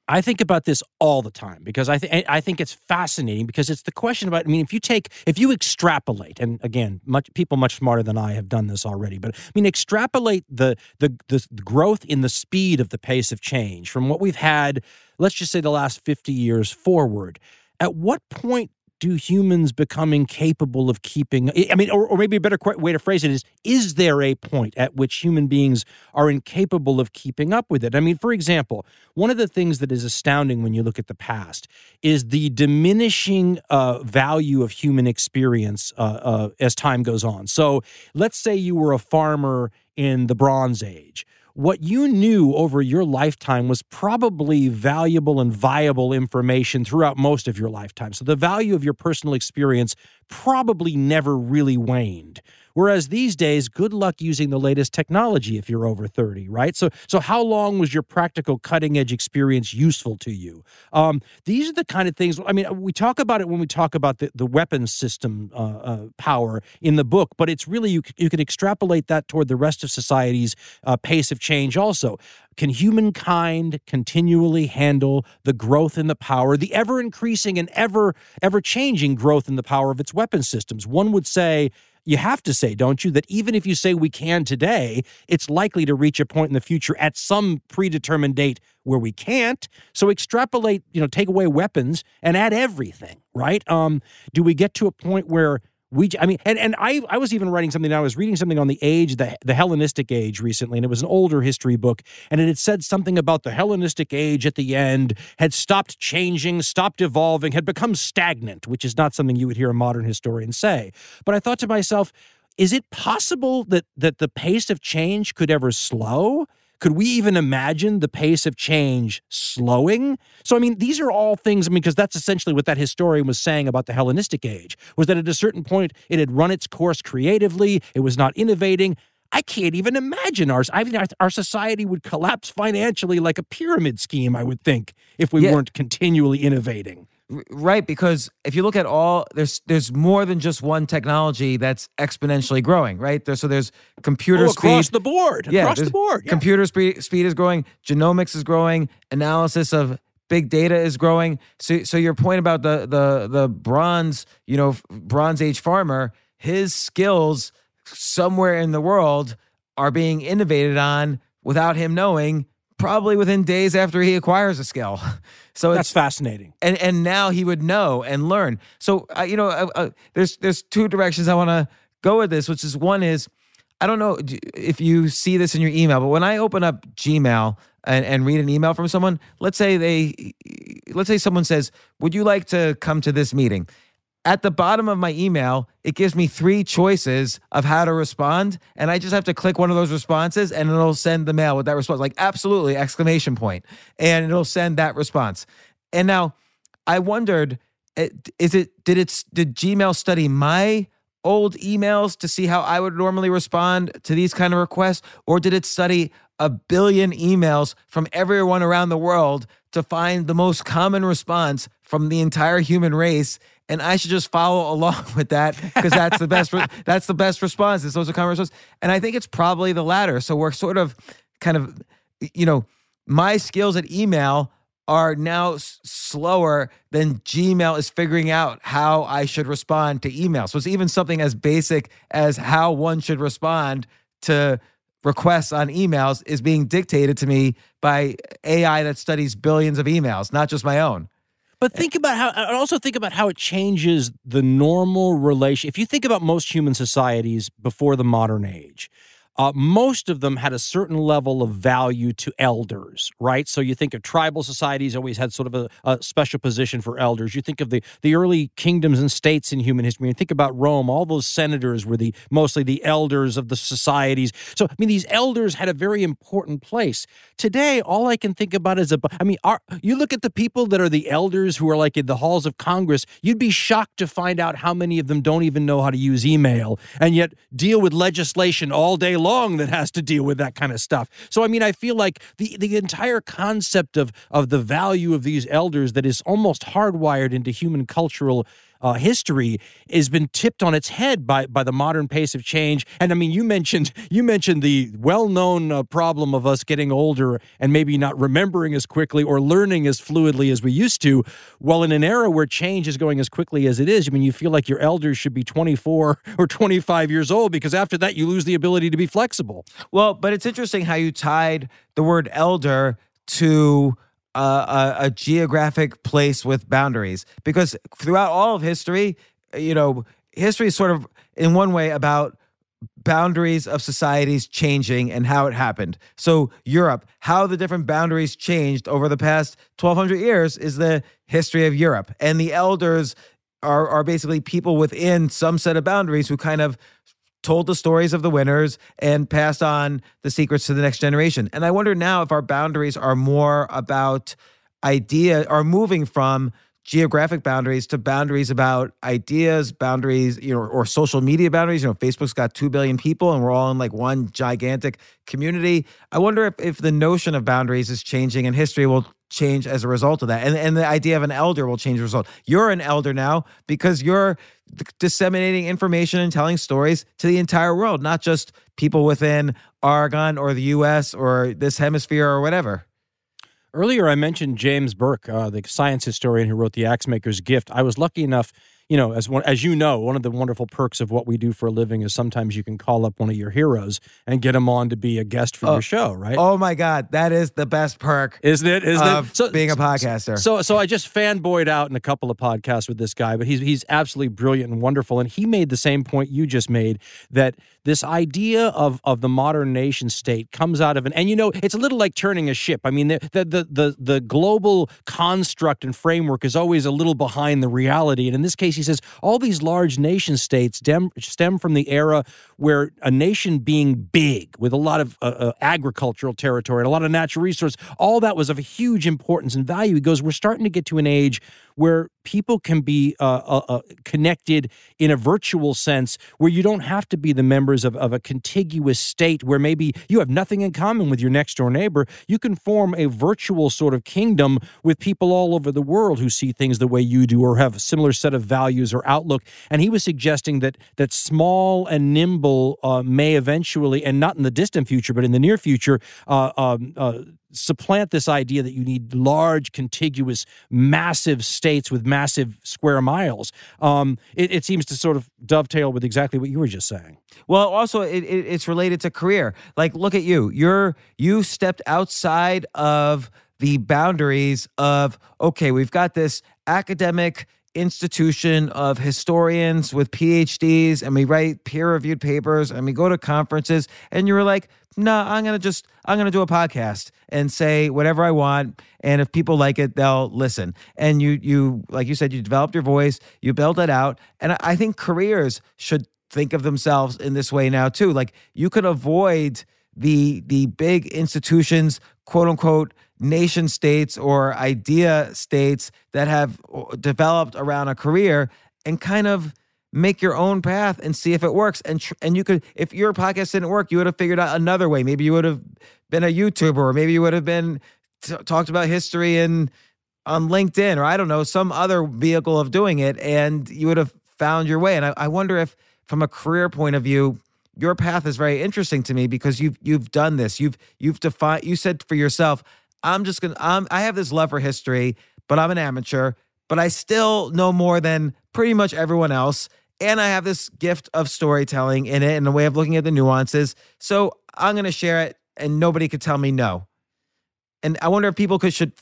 I think about this all the time because I think it's fascinating because it's the question about, I mean, if you extrapolate, and again, people much smarter than I have done this already, but I mean, extrapolate the growth in the speed of the pace of change from what we've had, let's just say the last 50 years forward. At what point do humans become incapable of keeping, I mean, or maybe a better way to phrase it is there a point at which human beings are incapable of keeping up with it? I mean, for example, one of the things that is astounding when you look at the past is the diminishing value of human experience as time goes on. So let's say you were a farmer in the Bronze Age. What you knew over your lifetime was probably valuable and viable information throughout most of your lifetime. So the value of your personal experience probably never really waned. Whereas these days, good luck using the latest technology if you're over 30, right? So how long was your practical cutting-edge experience useful to you? These are the kind of things, I mean, we talk about it when we talk about the weapons system power in the book, but it's really, you can extrapolate that toward the rest of society's pace of change also. Can humankind continually handle the growth in the power, the ever-increasing and ever-changing growth in the power of its weapons systems? One would say, you have to say, don't you, that even if you say we can today, it's likely to reach a point in the future at some predetermined date where we can't. So extrapolate, take away weapons and add everything, right? Do we get to a point where I was even writing something, I was reading something on the age, the Hellenistic age recently, and it was an older history book, and it had said something about the Hellenistic age at the end had stopped changing, stopped evolving, had become stagnant, which is not something you would hear a modern historian say. But I thought to myself, is it possible that the pace of change could ever slow? Could we even imagine the pace of change slowing? So, I mean, these are all things, because that's essentially what that historian was saying about the Hellenistic age, was that at a certain point, it had run its course creatively, it was not innovating. I can't even imagine our society would collapse financially like a pyramid scheme, I would think, if we weren't continually innovating. Right, because if you look at there's more than just one technology that's exponentially growing, right? There's computer speed. Across the board. Yeah. Computer speed is growing, genomics is growing, analysis of big data is growing. So your point about the Bronze Age farmer, his skills somewhere in the world are being innovated on without him knowing, probably within days after he acquires a skill. So that's fascinating. And now he would know and learn. So, there's two directions I want to go with this, which is, one is, I don't know if you see this in your email, but when I open up Gmail and read an email from someone, let's say someone says, would you like to come to this meeting? At the bottom of my email, it gives me 3 choices of how to respond, and I just have to click one of those responses, and it'll send the mail with that response, like absolutely, ! And it'll send that response. And now, I wondered, did Gmail study my old emails to see how I would normally respond to these kind of requests, or did it study 1 billion emails from everyone around the world to find the most common response from the entire human race? And I should just follow along with that because that's the best. That's the best response. Those are common responses. And I think it's probably the latter. So we're sort of, my skills at email are now slower than Gmail is figuring out how I should respond to email. So it's even something as basic as how one should respond to requests on emails is being dictated to me by AI that studies billions of emails, not just my own. But think about how it changes the normal relation. If you think about most human societies before the modern age, most of them had a certain level of value to elders, right? So you think of tribal societies always had sort of a special position for elders. You think of the early kingdoms and states in human history. And think about Rome. All those senators were mostly the elders of the societies. So, I mean, these elders had a very important place. Today, all I can think about is you look at the people that are the elders who are like in the halls of Congress, you'd be shocked to find out how many of them don't even know how to use email and yet deal with legislation all day long that has to deal with that kind of stuff. So, I mean, I feel like the entire concept of the value of these elders that is almost hardwired into human cultural history has been tipped on its head by the modern pace of change. And I mean, you mentioned the well-known problem of us getting older and maybe not remembering as quickly or learning as fluidly as we used to. Well, in an era where change is going as quickly as it is, I mean, you feel like your elders should be 24 or 25 years old, because after that you lose the ability to be flexible. Well, but it's interesting how you tied the word elder to a geographic place with boundaries, because throughout all of history, history is sort of in one way about boundaries of societies changing and how it happened. So Europe, how the different boundaries changed over the past 1,200 years is the history of Europe. And the elders are basically people within some set of boundaries who kind of told the stories of the winners and passed on the secrets to the next generation. And I wonder now if our boundaries are more about are moving from geographic boundaries to boundaries about ideas, boundaries, or social media boundaries. Facebook's got 2 billion people and we're all in like one gigantic community. I wonder if the notion of boundaries is changing and history will change as a result of that. And the idea of an elder will change as a result. You're an elder now because you're disseminating information and telling stories to the entire world, not just people within Oregon or the U.S. or this hemisphere or whatever. Earlier, I mentioned James Burke, the science historian who wrote The Axemaker's Gift. I was lucky enough, as you know, one of the wonderful perks of what we do for a living is sometimes you can call up one of your heroes and get him on to be a guest for your show, right? Oh my God, that is the best perk, isn't it? Of being a podcaster. So I just fanboyed out in a couple of podcasts with this guy, but he's absolutely brilliant and wonderful, and he made the same point you just made, that this idea of the modern nation state comes out of and it's a little like turning a ship. I mean, the global construct and framework is always a little behind the reality, and in this case, he says all these large nation states stem from the era where a nation being big with a lot of agricultural territory and a lot of natural resources, all that was of a huge importance and value. He goes, we're starting to get to an age where people can be connected in a virtual sense, where you don't have to be the members of a contiguous state where maybe you have nothing in common with your next door neighbor. You can form a virtual sort of kingdom with people all over the world who see things the way you do or have a similar set of values or outlook. And he was suggesting that small and nimble may eventually, and not in the distant future, but in the near future, supplant this idea that you need large, contiguous, massive states with massive square miles. It seems to sort of dovetail with exactly what you were just saying. Well, also, it's related to career. Like, look at you. You stepped outside of the boundaries of, okay, we've got this academic institution of historians with PhDs, and we write peer-reviewed papers, and we go to conferences, and you were like, no, I'm going to do a podcast and say whatever I want, and if people like it, they'll listen. And you like you said, you developed your voice, you built it out, and I think careers should think of themselves in this way now too. Like, you could avoid the big institutions, quote unquote, nation states or idea states that have developed around a career, and kind of make your own path and see if it works. And you could, if your podcast didn't work, you would have figured out another way. Maybe you would have been a YouTuber, or maybe you would have been talked about history on LinkedIn, or I don't know, some other vehicle of doing it, and you would have found your way. And I wonder if, from a career point of view, your path is very interesting to me, because you've done this. You've defined. You said for yourself, I have this love for history, but I'm an amateur, but I still know more than pretty much everyone else. And I have this gift of storytelling in it and a way of looking at the nuances. So I'm going to share it, and nobody could tell me no. And I wonder if people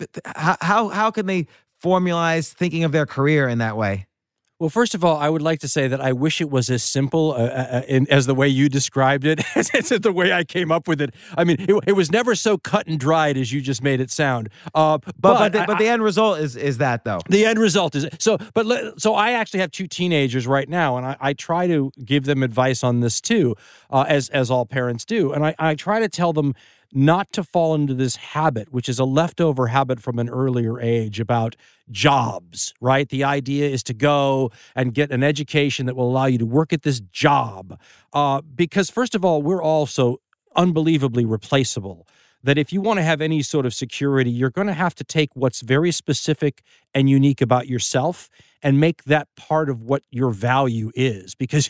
how can they formalize thinking of their career in that way? Well, first of all, I would like to say that I wish it was as simple as the way you described it, as the way I came up with it. I mean, it was never so cut and dried as you just made it sound. But the end result is that, though. The end result is so. So I actually have 2 teenagers right now, and I try to give them advice on this too, as all parents do, and I try to tell them not to fall into this habit, which is a leftover habit from an earlier age, about jobs, right? The idea is to go and get an education that will allow you to work at this job. Because first of all, we're all so unbelievably replaceable that if you want to have any sort of security, you're going to have to take what's very specific and unique about yourself and make that part of what your value is. Because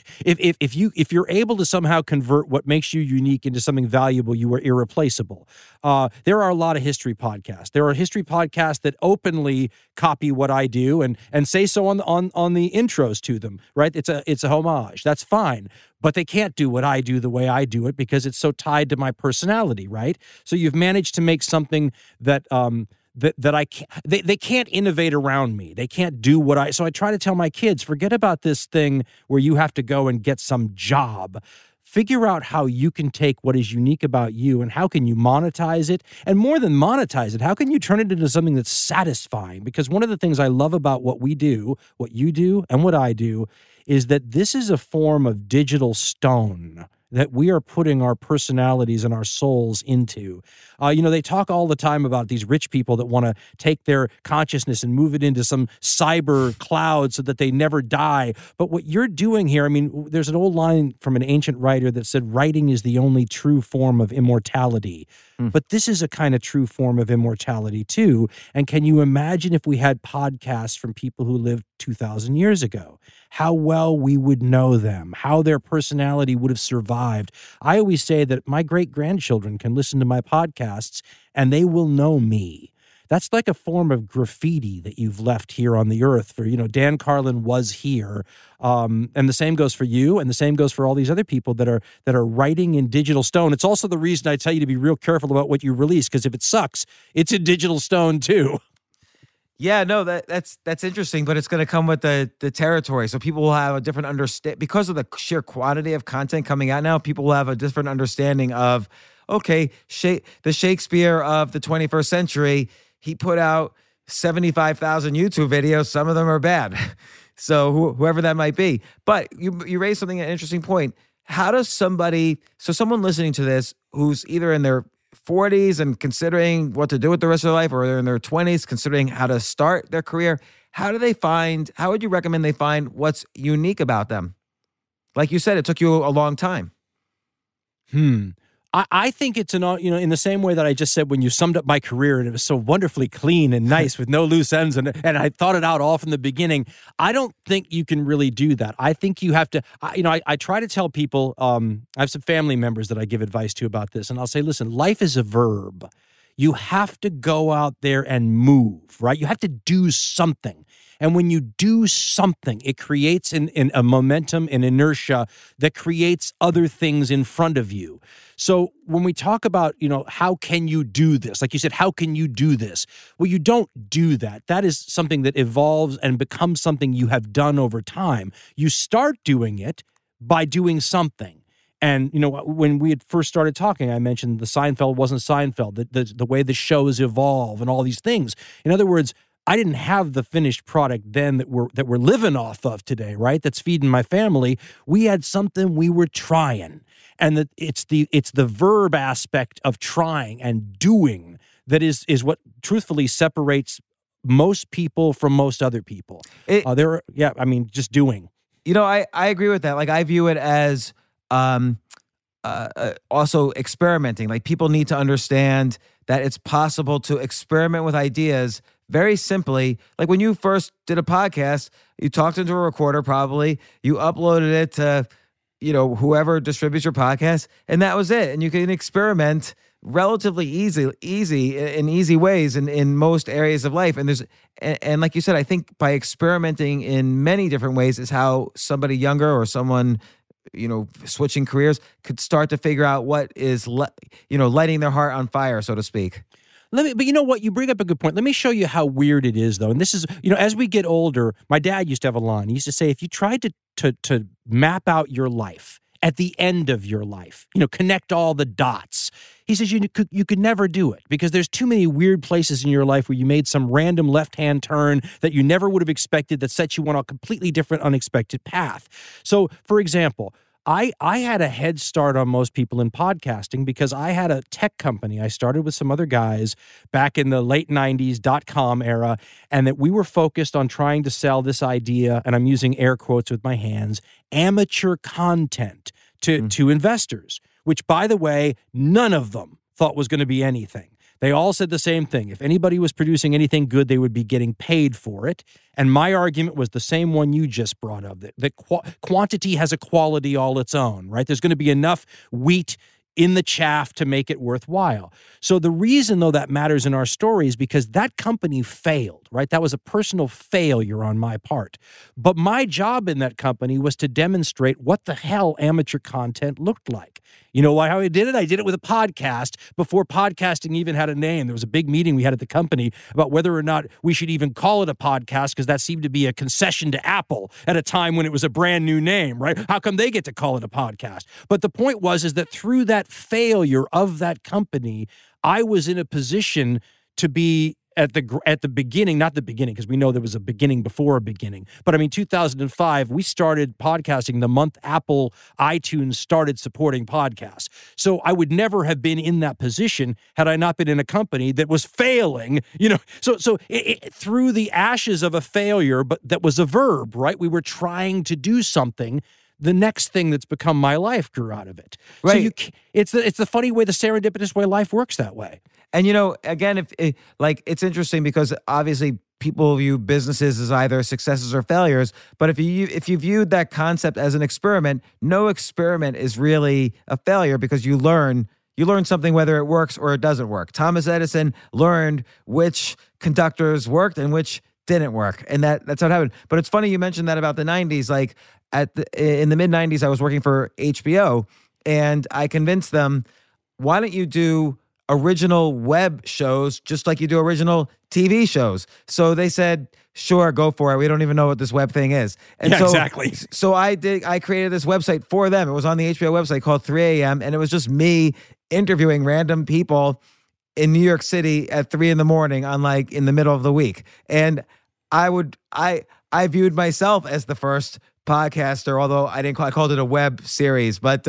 if you're able to somehow convert what makes you unique into something valuable, you are irreplaceable. There are a lot of history podcasts. There are history podcasts that openly copy what I do and say so on the intros to them, right? It's a homage. That's fine. But they can't do what I do the way I do it because it's so tied to my personality, right? So you've managed to make something that that I can't, they can't innovate around me. They can't do so I try to tell my kids, forget about this thing where you have to go and get some job. Figure out how you can take what is unique about you and how can you monetize it? And more than monetize it, how can you turn it into something that's satisfying? Because one of the things I love about what we do, what you do, and what I do is that this is a form of digital stone that we are putting our personalities and our souls into. They talk all the time about these rich people that want to take their consciousness and move it into some cyber cloud so that they never die. But what you're doing here, I mean, there's an old line from an ancient writer that said, writing is the only true form of immortality. But this is a kind of true form of immortality too. And can you imagine if we had podcasts from people who lived 2,000 years ago? How well we would know them, how their personality would have survived. I always say that my great-grandchildren can listen to my podcasts and they will know me. That's like a form of graffiti that you've left here on the earth for, Dan Carlin was here. And the same goes for you, and the same goes for all these other people that are writing in digital stone. It's also the reason I tell you to be real careful about what you release, because if it sucks, it's in digital stone too. Yeah, no, that's interesting, but it's going to come with the territory. So people will have a different understanding because of the sheer quantity of content coming out now. People will have a different understanding of, okay, the Shakespeare of the 21st century, he put out 75,000 YouTube videos. Some of them are bad. So whoever that might be. But you raised an interesting point. How does someone listening to this who's either in their 40s and considering what to do with the rest of their life, or they're in their 20s considering how to start their career, how would you recommend they find what's unique about them? Like you said, it took you a long time. I think it's in the same way that I just said when you summed up my career and it was so wonderfully clean and nice with no loose ends and I thought it out all from the beginning. I don't think you can really do that. I think you have to, I try to tell people, I have some family members that I give advice to about this, and I'll say, listen, life is a verb. You have to go out there and move, right? You have to do something. And when you do something, it creates a momentum and inertia that creates other things in front of you. So when we talk about, how can you do this? Like you said, how can you do this? Well, you don't do that. That is something that evolves and becomes something you have done over time. You start doing it by doing something. And, when we had first started talking, I mentioned the Seinfeld wasn't Seinfeld, the way the shows evolve and all these things. In other words, I didn't have the finished product then that we're living off of today, right? That's feeding my family. We had something we were trying. And it's the verb aspect of trying and doing that is what truthfully separates most people from most other people. Just doing. I agree with that. Like, I view it as also experimenting. Like, people need to understand that it's possible to experiment with ideas very simply. Like, when you first did a podcast, you talked into a recorder, probably, you uploaded it to, whoever distributes your podcast, and that was it. And you can experiment relatively easy ways in most areas of life. And like you said, I think by experimenting in many different ways is how somebody younger or someone, switching careers could start to figure out what is, lighting their heart on fire, so to speak. But you know what? You bring up a good point. Let me show you how weird it is, though. And this is, as we get older, my dad used to have a line. He used to say, if you tried to map out your life at the end of your life, connect all the dots, he says you could never do it because there's too many weird places in your life where you made some random left-hand turn that you never would have expected that set you on a completely different, unexpected path. So, for example, I had a head start on most people in podcasting because I had a tech company. I started with some other guys back in the late 90s .com era, and that we were focused on trying to sell this idea, and I'm using air quotes with my hands, amateur content to investors, which, by the way, none of them thought was going to be anything. They all said the same thing. If anybody was producing anything good, they would be getting paid for it. And my argument was the same one you just brought up, that quantity has a quality all its own, right? There's going to be enough wheat in the chaff to make it worthwhile. So the reason, though, that matters in our story is because that company failed, right? That was a personal failure on my part. But my job in that company was to demonstrate what the hell amateur content looked like. You know how I did it? I did it with a podcast before podcasting even had a name. There was a big meeting we had at the company about whether or not we should even call it a podcast, because that seemed to be a concession to Apple at a time when it was a brand new name, right? How come they get to call it a podcast? But the point is that through that failure of that company, I was in a position to be at the beginning, not the beginning, because we know there was a beginning before a beginning. But I mean, 2005, we started podcasting the month Apple iTunes started supporting podcasts. So I would never have been in that position had I not been in a company that was failing, So through the ashes of a failure, but that was a verb, right? We were trying to do something. The next thing that's become my life grew out of it. Right. So it's the funny way, the serendipitous way life works that way. And, again, it's interesting because obviously people view businesses as either successes or failures. But if you viewed that concept as an experiment, no experiment is really a failure, because you learn something whether it works or it doesn't work. Thomas Edison learned which conductors worked and which didn't work. And that's how it happened. But it's funny you mentioned that about the 90s. Like in the mid-90s, I was working for HBO, and I convinced them, why don't you do original web shows just like you do original TV shows? So they said, sure, go for it. We don't even know what this web thing is. And yeah, so, exactly. So I created this website for them. It was on the HBO website called 3 a.m. And it was just me interviewing random people in New York City at 3 a.m. on in the middle of the week. And I viewed myself as the first podcaster, although I called it a web series, but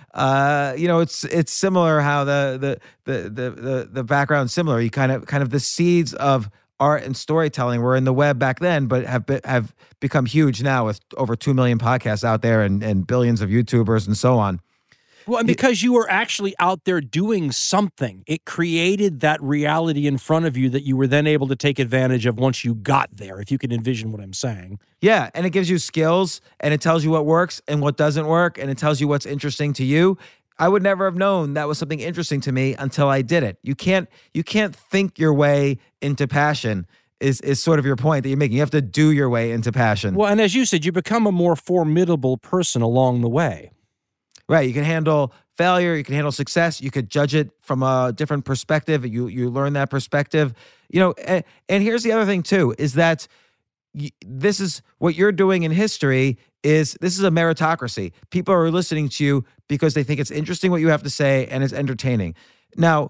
it's similar how the background's similar. You kind of the seeds of art and storytelling were in the web back then, but have become huge now with over 2 million podcasts out there and billions of YouTubers and so on. Well, and because you were actually out there doing something, it created that reality in front of you that you were then able to take advantage of once you got there, if you can envision what I'm saying. Yeah, and it gives you skills, and it tells you what works and what doesn't work, and it tells you what's interesting to you. I would never have known that was something interesting to me until I did it. You can't think your way into passion. Is sort of your point that you're making. You have to do your way into passion. Well, and as you said, you become a more formidable person along the way. Right. You can handle failure. You can handle success. You could judge it from a different perspective. You learn that perspective. And here's the other thing, too, is that this is what you're doing in history. This is a meritocracy. People are listening to you because they think it's interesting what you have to say and it's entertaining. Now,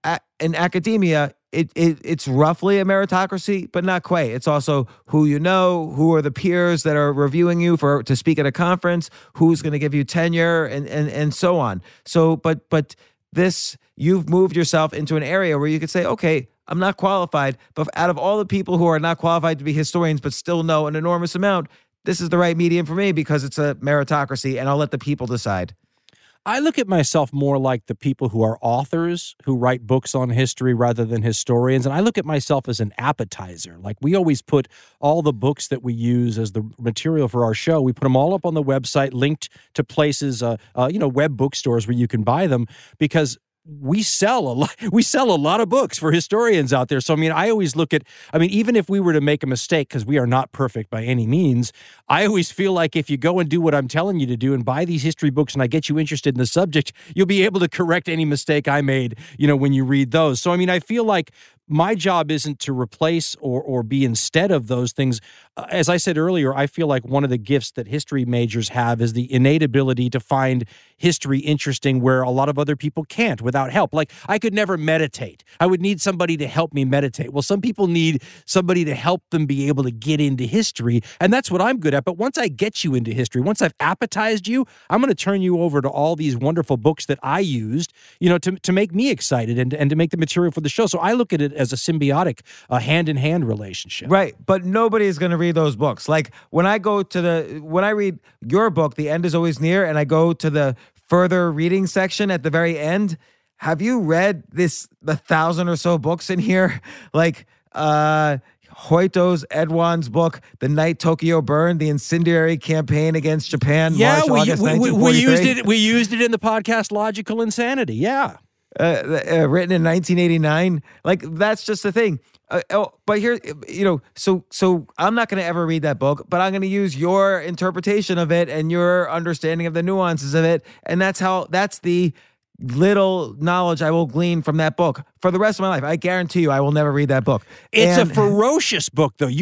in academia, it's roughly a meritocracy, but not quite. It's also who you know, who are the peers that are reviewing you to speak at a conference, who's going to give you tenure, and so on. So, but this, you've moved yourself into an area where you could say, okay, I'm not qualified, but out of all the people who are not qualified to be historians but still know an enormous amount, this is the right medium for me because it's a meritocracy, and I'll let the people decide. I look at myself more like the people who are authors who write books on history rather than historians. And I look at myself as an appetizer. Like, we always put all the books that we use as the material for our show, we put them all up on the website, linked to places, web bookstores where you can buy them, because we sell a lot of books for historians out there. So, I always look at, even if we were to make a mistake, because we are not perfect by any means, I always feel like if you go and do what I'm telling you to do and buy these history books and I get you interested in the subject, you'll be able to correct any mistake I made, when you read those. So, I feel like my job isn't to replace or be instead of those things. As I said earlier, I feel like one of the gifts that history majors have is the innate ability to find history interesting where a lot of other people can't without help. Like, I could never meditate. I would need somebody to help me meditate. Well, some people need somebody to help them be able to get into history, and that's what I'm good at. But once I get you into history, once I've appetized you, I'm going to turn you over to all these wonderful books that I used, to make me excited and to make the material for the show. So I look at it as a symbiotic, hand-in-hand relationship. Right, but nobody is going to read those books. Like, when I read your book, The End Is Always Near, and I go to the further reading section at the very end, have you read the 1,000 or so books in here? Like Hoito's Edwan's book, The Night Tokyo Burned, The Incendiary Campaign Against Japan, March, August 1943. We used it in the podcast Logical Insanity. Yeah. Written in 1989. Like, that's just the thing. But here, so I'm not going to ever read that book, but I'm going to use your interpretation of it and your understanding of the nuances of it. And that's the little knowledge I will glean from that book for the rest of my life. I guarantee you I will never read that book. It's a ferocious book, though.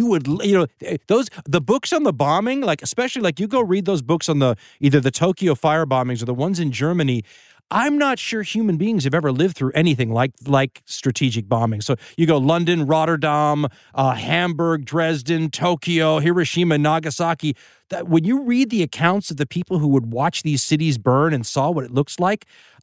The books on the bombing, like, especially like you go read those books on either the Tokyo fire bombings or the ones in Germany. I'm not sure human beings have ever lived through anything like strategic bombing. So you go London, Rotterdam, Hamburg, Dresden, Tokyo, Hiroshima, Nagasaki. That when you read the accounts of the people who would watch these cities burn and saw what it looks like,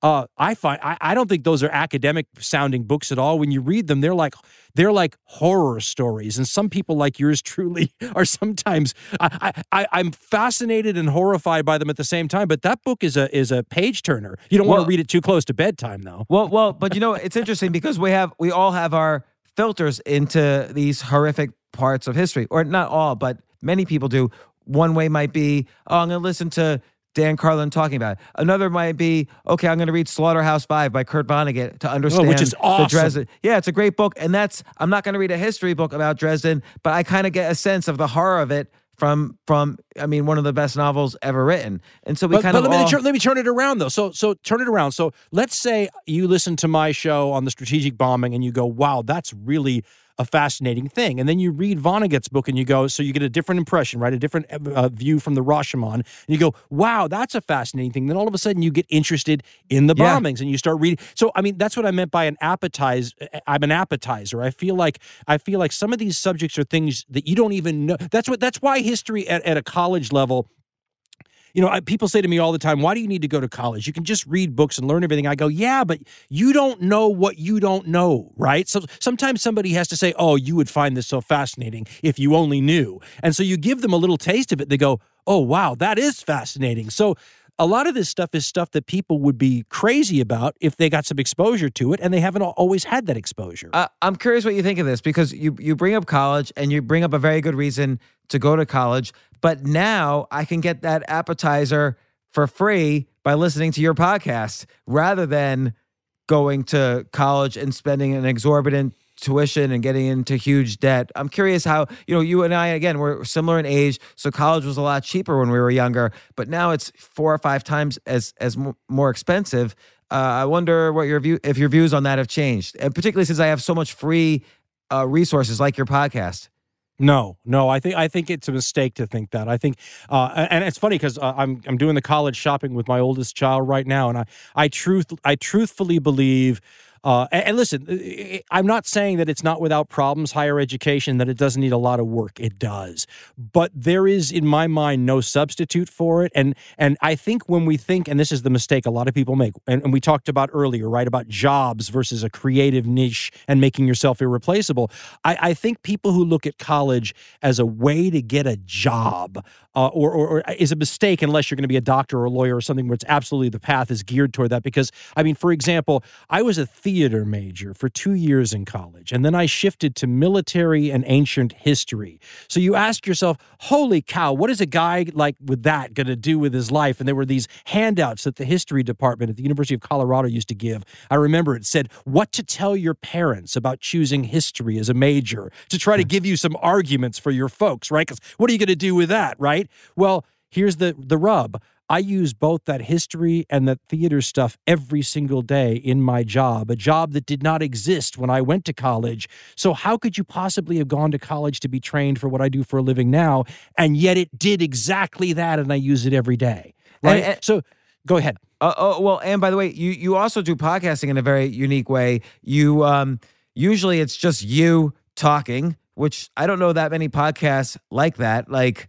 I don't think those are academic sounding books at all. When you read them, they're like horror stories, and some people like yours truly are sometimes. I'm fascinated and horrified by them at the same time. But that book is a page turner. You don't want to read it too close to bedtime, though. Well, but it's interesting because we all have our filters into these horrific parts of history, or not all, but many people do. One way might be, I'm going to listen to Dan Carlin talking about it. Another might be, okay, I'm going to read Slaughterhouse-Five by Kurt Vonnegut to understand which is awesome. the Dresden. Yeah, it's a great book. And I'm not going to read a history book about Dresden, but I kind of get a sense of the horror of it from one of the best novels ever written. And so let me turn it around, though. So turn it around. So let's say you listen to my show on the strategic bombing and you go, wow, that's really a fascinating thing. And then you read Vonnegut's book and you go, so you get a different impression, right? A different view from the Rashomon. And you go, wow, that's a fascinating thing. Then all of a sudden you get interested in the bombings and you start reading. So, that's what I meant by an appetizer. I'm an appetizer. I feel like some of these subjects are things that you don't even know. That's why history at a college level. People say to me all the time, why do you need to go to college? You can just read books and learn everything. I go, yeah, but you don't know what you don't know, right? So sometimes somebody has to say, oh, you would find this so fascinating if you only knew. And so you give them a little taste of it. They go, oh, wow, that is fascinating. So a lot of this stuff is stuff that people would be crazy about if they got some exposure to it, and they haven't always had that exposure. I'm curious what you think of this, because you bring up college, and you bring up a very good reason to go to college, but now I can get that appetizer for free by listening to your podcast rather than going to college and spending an exorbitant tuition and getting into huge debt. I'm curious how, you and I, again, we're similar in age, so college was a lot cheaper when we were younger, but now it's 4 or 5 times as more expensive. I wonder if your views on that have changed, and particularly since I have so much free resources like your podcast. No, I think it's a mistake to think that. I think, and it's funny because I'm doing the college shopping with my oldest child right now, and I truthfully believe. And listen, I'm not saying that it's not without problems, higher education, that it doesn't need a lot of work. It does. But there is, in my mind, no substitute for it. And I think when we think, and this is the mistake a lot of people make, and we talked about earlier, right, about jobs versus a creative niche and making yourself irreplaceable. I think people who look at college as a way to get a job or is a mistake unless you're going to be a doctor or a lawyer or something where it's absolutely the path is geared toward that. Because, for example, I was a theater major for 2 years in college, and then I shifted to military and ancient history. So you ask yourself, holy cow, what is a guy like with that going to do with his life? And there were these handouts that the history department at the University of Colorado used to give. I remember it said, what to tell your parents about choosing history as a major, to try to give you some arguments for your folks, right? Because what are you going to do with that, right? Well, here's the rub. I use both that history and that theater stuff every single day in my job, a job that did not exist when I went to college. So how could you possibly have gone to college to be trained for what I do for a living now? And yet it did exactly that, and I use it every day, right? So go ahead. Well, and by the way, you also do podcasting in a very unique way. You usually it's just you talking, which I don't know that many podcasts like that. Like,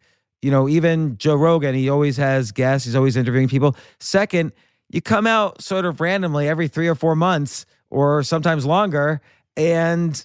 even Joe Rogan, he always has guests. He's always interviewing people. Second, you come out sort of randomly every 3 or 4 months or sometimes longer, and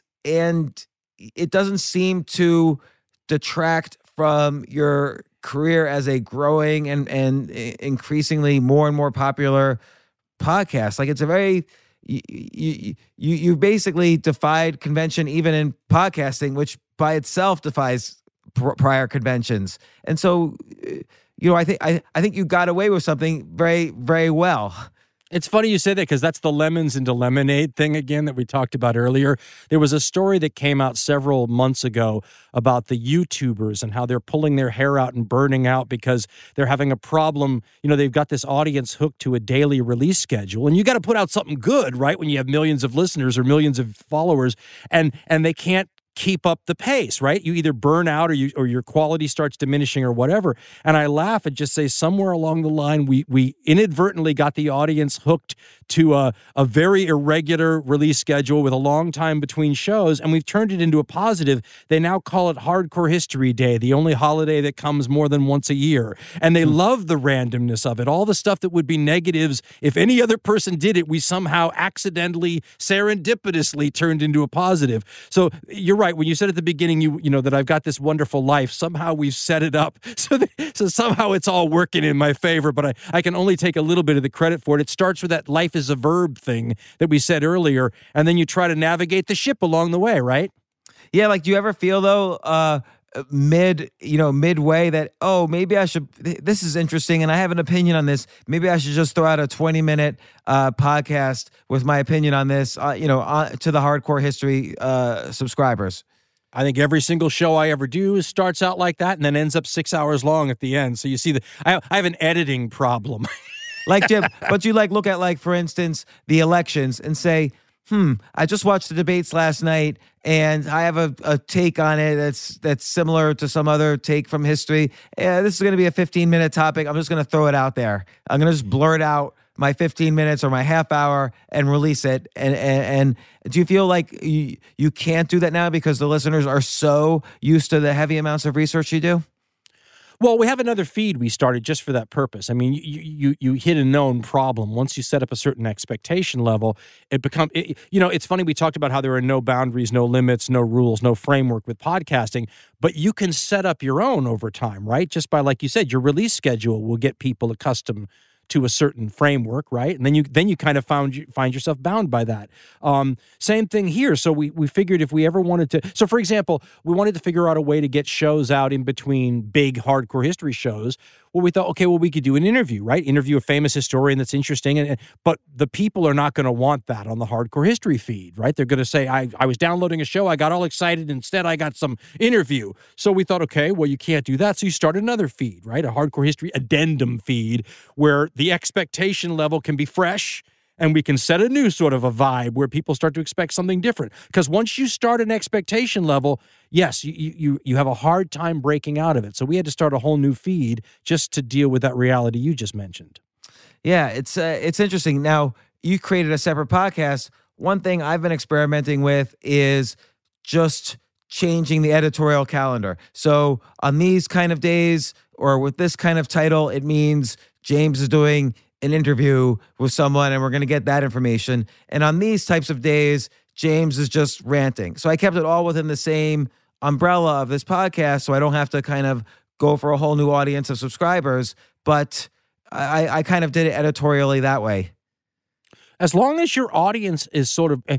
it doesn't seem to detract from your career as a growing and increasingly more and more popular podcast. Like, it's a very you basically defied convention even in podcasting, which by itself defies prior conventions. And so, I think you got away with something very, very well. It's funny you say that because that's the lemons into lemonade thing again that we talked about earlier. There was a story that came out several months ago about the YouTubers and how they're pulling their hair out and burning out because they're having a problem. They've got this audience hooked to a daily release schedule, and you got to put out something good, right? When you have millions of listeners or millions of followers, and they can't keep up the pace, right? You either burn out or your quality starts diminishing or whatever. And I laugh and just say somewhere along the line, we inadvertently got the audience hooked to a very irregular release schedule with a long time between shows, and we've turned it into a positive. They now call it Hardcore History Day, the only holiday that comes more than once a year. And they love the randomness of it. All the stuff that would be negatives, if any other person did it, we somehow accidentally, serendipitously turned into a positive. So you're right. When you said at the beginning, you know that I've got this wonderful life, somehow we've set it up so somehow it's all working in my favor, but I can only take a little bit of the credit for it. It starts with that life is a verb thing that we said earlier, and then you try to navigate the ship along the way, right? Yeah, like, do you ever feel, though, midway that, maybe I should, this is interesting and I have an opinion on this. Maybe I should just throw out a 20-minute podcast with my opinion on this, to the Hardcore History subscribers. I think every single show I ever do starts out like that and then ends up 6 hours long at the end. So you see I have an editing problem. Like, Jim, but you look at, for instance, the elections and say, I just watched the debates last night and I have a take on it that's similar to some other take from history. This is going to be a 15-minute topic. I'm just going to throw it out there. I'm going to just blurt out my 15 minutes or my half hour and release it. And do you feel like you can't do that now because the listeners are so used to the heavy amounts of research you do? Well, we have another feed we started just for that purpose. I mean, you hit a known problem. Once you set up a certain expectation level, it's funny, we talked about how there are no boundaries, no limits, no rules, no framework with podcasting, but you can set up your own over time, right? Just by, like you said, your release schedule will get people accustomed to a certain framework, right? And then you kind of find yourself bound by that. Same thing here. So we figured if we ever wanted to, so for example, we wanted to figure out a way to get shows out in between big hardcore history shows. Well, we thought, okay, we could do an interview, right? Interview a famous historian that's interesting, but the people are not going to want that on the Hardcore History feed, right? They're going to say, I was downloading a show, I got all excited, instead I got some interview. So we thought, okay, well, you can't do that, so you start another feed, right? A Hardcore History addendum feed where the expectation level can be fresh, and we can set a new sort of a vibe where people start to expect something different. Because once you start an expectation level, yes, you have a hard time breaking out of it. So we had to start a whole new feed just to deal with that reality you just mentioned. Yeah, it's interesting. Now, you created a separate podcast. One thing I've been experimenting with is just changing the editorial calendar. So on these kind of days or with this kind of title, it means James is doing an interview with someone and we're going to get that information. And on these types of days, James is just ranting. So I kept it all within the same umbrella of this podcast so I don't have to kind of go for a whole new audience of subscribers. But I kind of did it editorially that way. As long as your audience is sort of,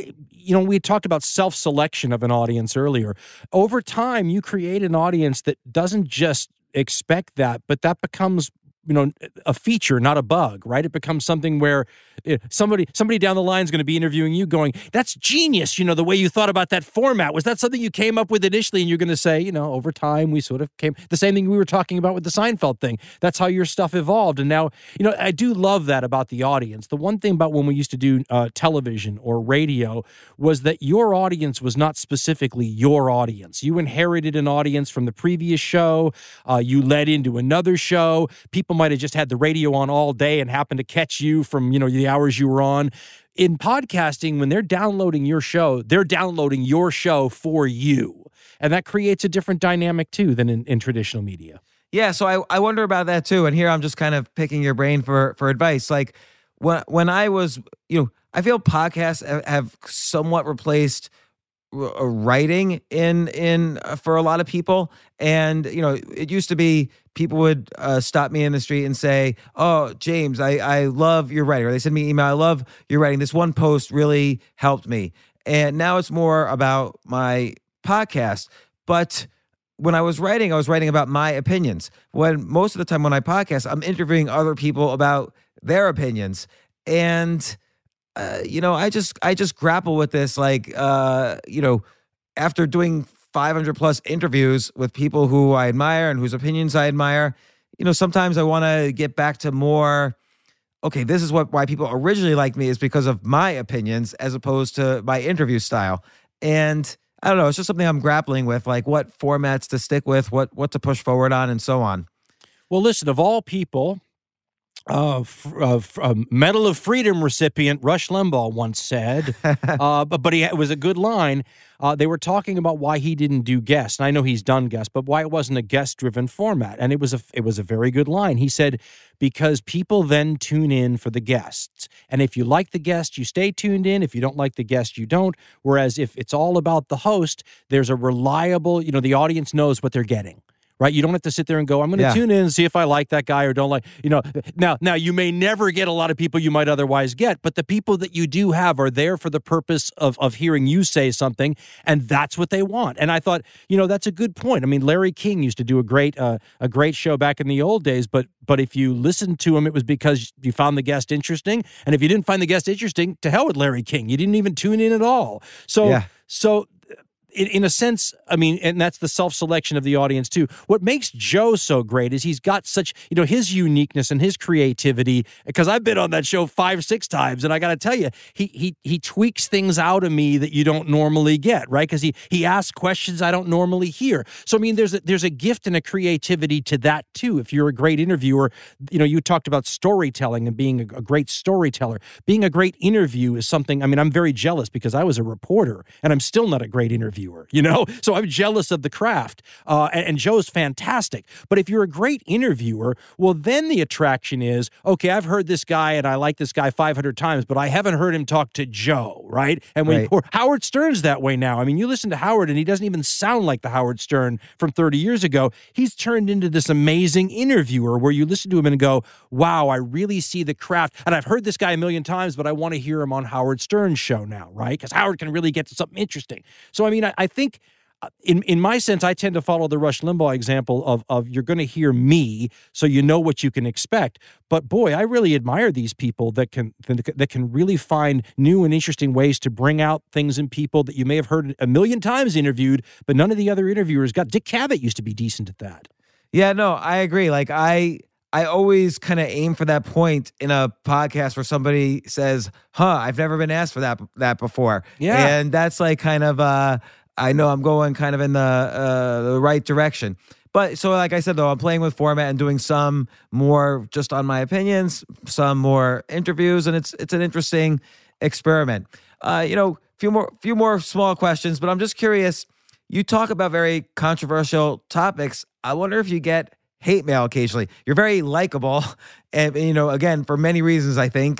we talked about self-selection of an audience earlier. Over time, you create an audience that doesn't just expect that, but that becomes a feature, not a bug, right? It becomes something where somebody down the line is going to be interviewing you going, that's genius, the way you thought about that format. Was that something you came up with initially? And you're going to say, over time we sort of came, the same thing we were talking about with the Seinfeld thing. That's how your stuff evolved. And now, I do love that about the audience. The one thing about when we used to do television or radio was that your audience was not specifically your audience. You inherited an audience from the previous show. You led into another show. People might have just had the radio on all day and happened to catch you from, the hours you were on. In podcasting, when they're downloading your show, they're downloading your show for you. And that creates a different dynamic, too, than in traditional media. Yeah, so I wonder about that, too. And here I'm just kind of picking your brain for advice. Like, when I was, I feel podcasts have somewhat replaced writing in for a lot of people. And it used to be people would stop me in the street and say, "Oh, James, I love your writing," or they send me an email, "I love your writing. This one post really helped me." And now it's more about my podcast. But when I was writing about my opinions. When most of the time when I podcast, I'm interviewing other people about their opinions. And I just grapple with this, like, after doing 500 plus interviews with people who I admire and whose opinions I admire, sometimes I want to get back to more, okay, this is why people originally liked me, is because of my opinions as opposed to my interview style. And I don't know, it's just something I'm grappling with, like what formats to stick with, what to push forward on, and so on. Well, listen, of all people, Medal of Freedom recipient Rush Limbaugh once said, but it was a good line. They were talking about why he didn't do guests, and I know he's done guests, but why it wasn't a guest-driven format. And it was a very good line. He said, because people then tune in for the guests, and if you like the guest, you stay tuned in. If you don't like the guest, you don't. Whereas if it's all about the host, there's a reliable, the audience knows what they're getting. Right? You don't have to sit there and go, I'm going to tune in and see if I like that guy or don't like, Now, you may never get a lot of people you might otherwise get, but the people that you do have are there for the purpose of hearing you say something, and that's what they want. And I thought, that's a good point. I mean, Larry King used to do a great show back in the old days, but if you listened to him, it was because you found the guest interesting. And if you didn't find the guest interesting, to hell with Larry King. You didn't even tune in at all. So in a sense, I mean, and that's the self-selection of the audience too. What makes Joe so great is he's got such, his uniqueness and his creativity, because I've been on that show 5-6 times, and I got to tell you, he tweaks things out of me that you don't normally get, right? Because he asks questions I don't normally hear. So, I mean, there's a gift and a creativity to that too. If you're a great interviewer, you talked about storytelling and being a great storyteller. Being a great interview is something, I mean, I'm very jealous because I was a reporter, and I'm still not a great interviewer. So I'm jealous of the craft. And Joe's fantastic. But if you're a great interviewer, well, then the attraction is, okay, I've heard this guy and I like this guy 500 times, but I haven't heard him talk to Joe, right? And or Howard Stern's that way now. I mean, you listen to Howard and he doesn't even sound like the Howard Stern from 30 years ago. He's turned into this amazing interviewer where you listen to him and go, wow, I really see the craft. And I've heard this guy a million times, but I want to hear him on Howard Stern's show now, right? Because Howard can really get to something interesting. So, I mean, I think in my sense, I tend to follow the Rush Limbaugh example of you're going to hear me, so you know what you can expect. But boy, I really admire these people that can really find new and interesting ways to bring out things in people that you may have heard a million times interviewed, but none of the other interviewers got. Dick Cavett used to be decent at that. Yeah, no, I agree. Like I always kind of aim for that point in a podcast where somebody says, I've never been asked for that before. Yeah. And that's like kind of, I know I'm going kind of in the right direction. But so like I said, though, I'm playing with format and doing some more just on my opinions, some more interviews, and it's an interesting experiment. Few more small questions, but I'm just curious. You talk about very controversial topics. I wonder if you get hate mail occasionally. You're very likable, and again, for many reasons, I think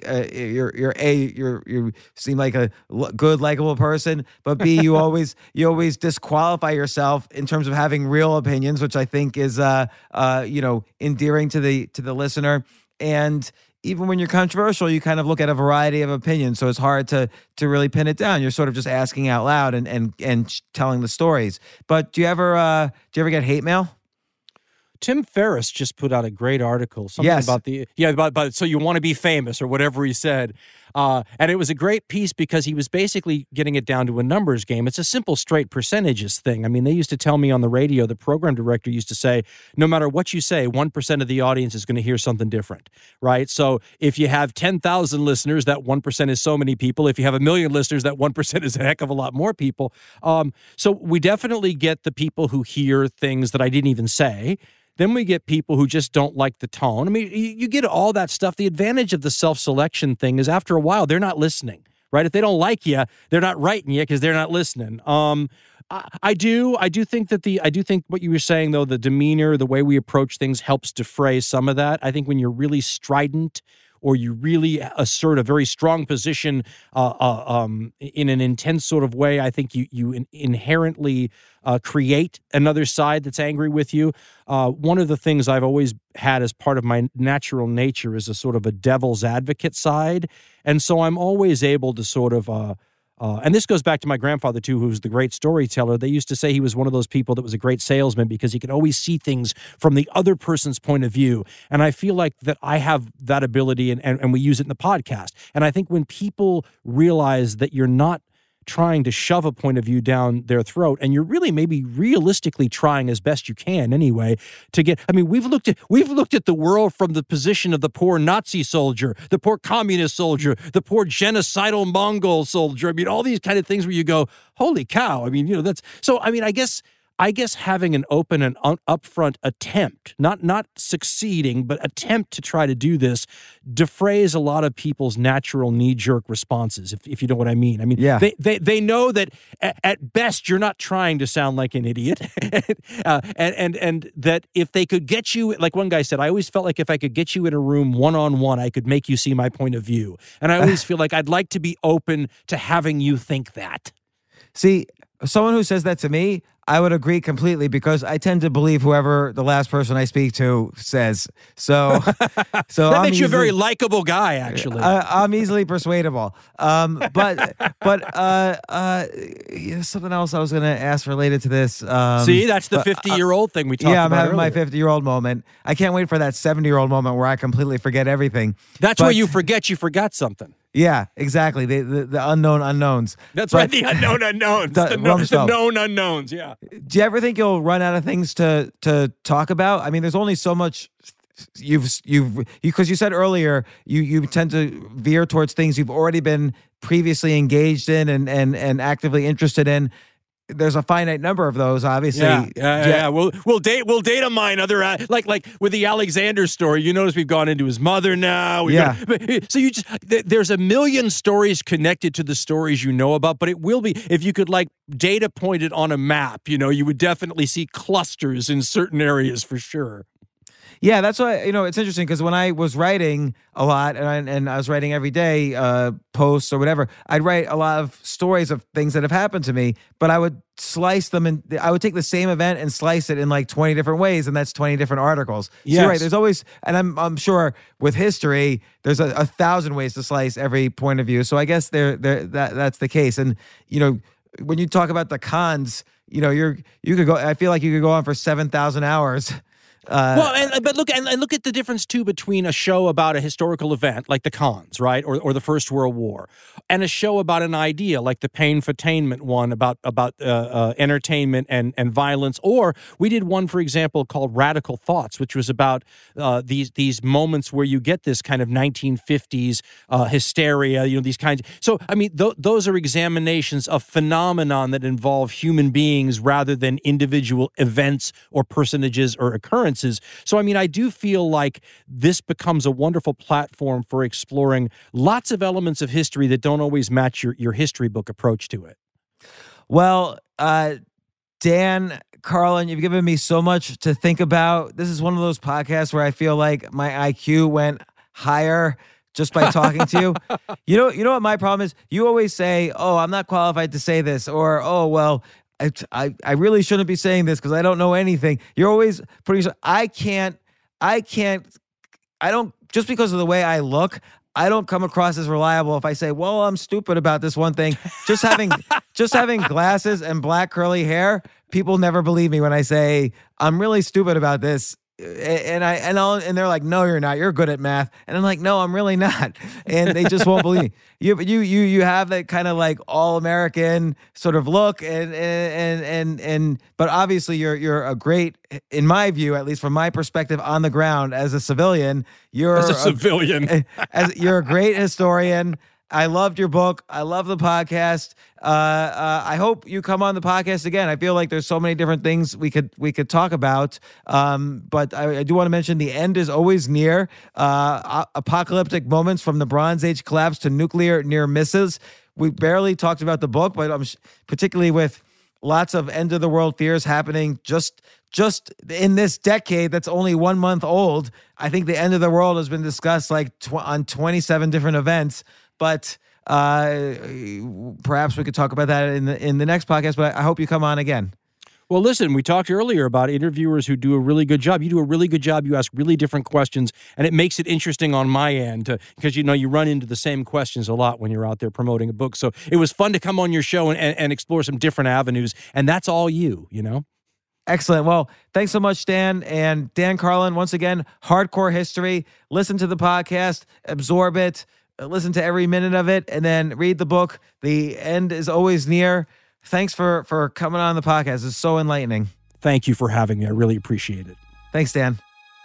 you seem like a good, likable person. But B, you always disqualify yourself in terms of having real opinions, which I think is endearing to the listener. And even when you're controversial, you kind of look at a variety of opinions, so it's hard to really pin it down. You're sort of just asking out loud and telling the stories. But do you ever get hate mail? Tim Ferriss just put out a great article, about so you want to be famous or whatever he said. And it was a great piece because he was basically getting it down to a numbers game. It's a simple, straight percentages thing. I mean, they used to tell me on the radio, the program director used to say, no matter what you say, 1% of the audience is going to hear something different, right? So if you have 10,000 listeners, that 1% is so many people. If you have 1 million listeners, that 1% is a heck of a lot more people. So we definitely get the people who hear things that I didn't even say. Then we get people who just don't like the tone. I mean, you get all that stuff. The advantage of the self-selection thing is after a while, they're not listening, right? If they don't like you, they're not writing you because they're not listening. I do think what you were saying, though, the demeanor, the way we approach things helps defray some of that. I think when you're really strident or you really assert a very strong position in an intense sort of way, I think you inherently create another side that's angry with you. One of the things I've always had as part of my natural nature is a sort of a devil's advocate side. And so I'm always able to sort of, and this goes back to my grandfather too, who was the great storyteller. They used to say he was one of those people that was a great salesman because he could always see things from the other person's point of view. And I feel like that I have that ability and we use it in the podcast. And I think when people realize that you're not trying to shove a point of view down their throat, and you're really maybe realistically trying as best you can anyway to get, I mean, we've looked at the world from the position of the poor Nazi soldier, the poor communist soldier, the poor genocidal Mongol soldier. I mean, all these kind of things where you go, holy cow. I mean, that's, so, I mean, I guess having an open and upfront attempt, not succeeding, but attempt to try to do this defrays a lot of people's natural knee-jerk responses, if you know what I mean. I mean, yeah. They know that at best you're not trying to sound like an idiot, and that if they could get you, like one guy said, I always felt like if I could get you in a room one-on-one, I could make you see my point of view. And I always feel like I'd like to be open to having you think that. See, someone who says that to me, I would agree completely because I tend to believe whoever the last person I speak to says. So that makes you a very likable guy, actually. I'm easily persuadable. But something else I was going to ask related to this. See, that's the 50-year-old thing we talked about. Yeah, I'm having earlier. my 50-year-old moment. I can't wait for that 70-year-old moment where I completely forget everything. That's where you forget you forgot something. Yeah, exactly. The unknown unknowns. That's right, the unknown unknowns. The known unknowns, yeah. Do you ever think you'll run out of things to talk about? I mean, there's only so much because you said earlier you tend to veer towards things you've already been previously engaged in and actively interested in. There's a finite number of those, obviously. Yeah. We'll data mine other like with the Alexander story. You notice we've gone into his mother now. So you just there's a million stories connected to the stories you know about, but it will be if you could like data point it on a map. You know, you would definitely see clusters in certain areas for sure. Yeah, that's why, it's interesting because when I was writing a lot and I was writing every day, posts or whatever, I'd write a lot of stories of things that have happened to me, but I would slice them and I would take the same event and slice it in like 20 different ways. And that's 20 different articles. Yes. So you're right. There's always, and I'm sure with history, there's a 1,000 ways to slice every point of view. So I guess that's the case. And, when you talk about the cons, you could go, I feel like you could go on for 7,000 hours. But look at the difference too between a show about a historical event like the cons, right, or the First World War, and a show about an idea like the Painfotainment one about entertainment and violence. Or we did one, for example, called Radical Thoughts, which was about these moments where you get this kind of 1950s hysteria, these kinds. So I mean, those are examinations of phenomenon that involve human beings rather than individual events or personages or occurrences. So, I mean, I do feel like this becomes a wonderful platform for exploring lots of elements of history that don't always match your history book approach to it. Well, Dan Carlin, you've given me so much to think about. This is one of those podcasts where I feel like my IQ went higher just by talking to you. You know what my problem is? You always say, "Oh, I'm not qualified to say this," or "Oh, well, I really shouldn't be saying this because I don't know anything." You're always putting. I don't, just because of the way I look, I don't come across as reliable if I say, "Well, I'm stupid about this one thing." Just having glasses and black curly hair, people never believe me when I say I'm really stupid about this. And they're like, "No, you're not. You're good at math." And I'm like, "No, I'm really not." And they just won't believe me. You have that kind of like all American sort of look, and but obviously you're a great, in my view, at least from my perspective on the ground as a civilian. You're a great historian. I loved your book. I love the podcast. I hope you come on the podcast again. I feel like there's so many different things we could talk about. But I do want to mention the end is always near. Apocalyptic moments from the Bronze Age collapse to nuclear near misses. We barely talked about the book, but particularly with lots of end of the world fears happening just just in this decade that's only 1 month old, I think the end of the world has been discussed like on 27 different events. But perhaps we could talk about that in the next podcast. But I hope you come on again. Well, listen, we talked earlier about interviewers who do a really good job. You do a really good job. You ask really different questions, and it makes it interesting on my end because, you run into the same questions a lot when you're out there promoting a book. So it was fun to come on your show and explore some different avenues, and that's all you. Excellent. Well, thanks so much, Dan. And Dan Carlin, once again, Hardcore History. Listen to the podcast, absorb it, listen to every minute of it, and then read the book. The end is always near. Thanks for coming on the podcast. It's so enlightening. Thank you for having me. I really appreciate it. Thanks, Dan.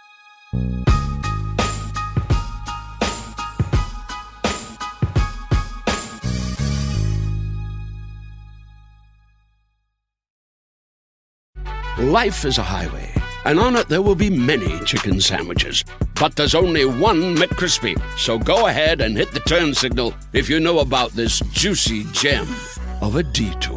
Life is a highway, and on it there will be many chicken sandwiches. But there's only one McCrispy. So go ahead and hit the turn signal if you know about this juicy gem of a detour.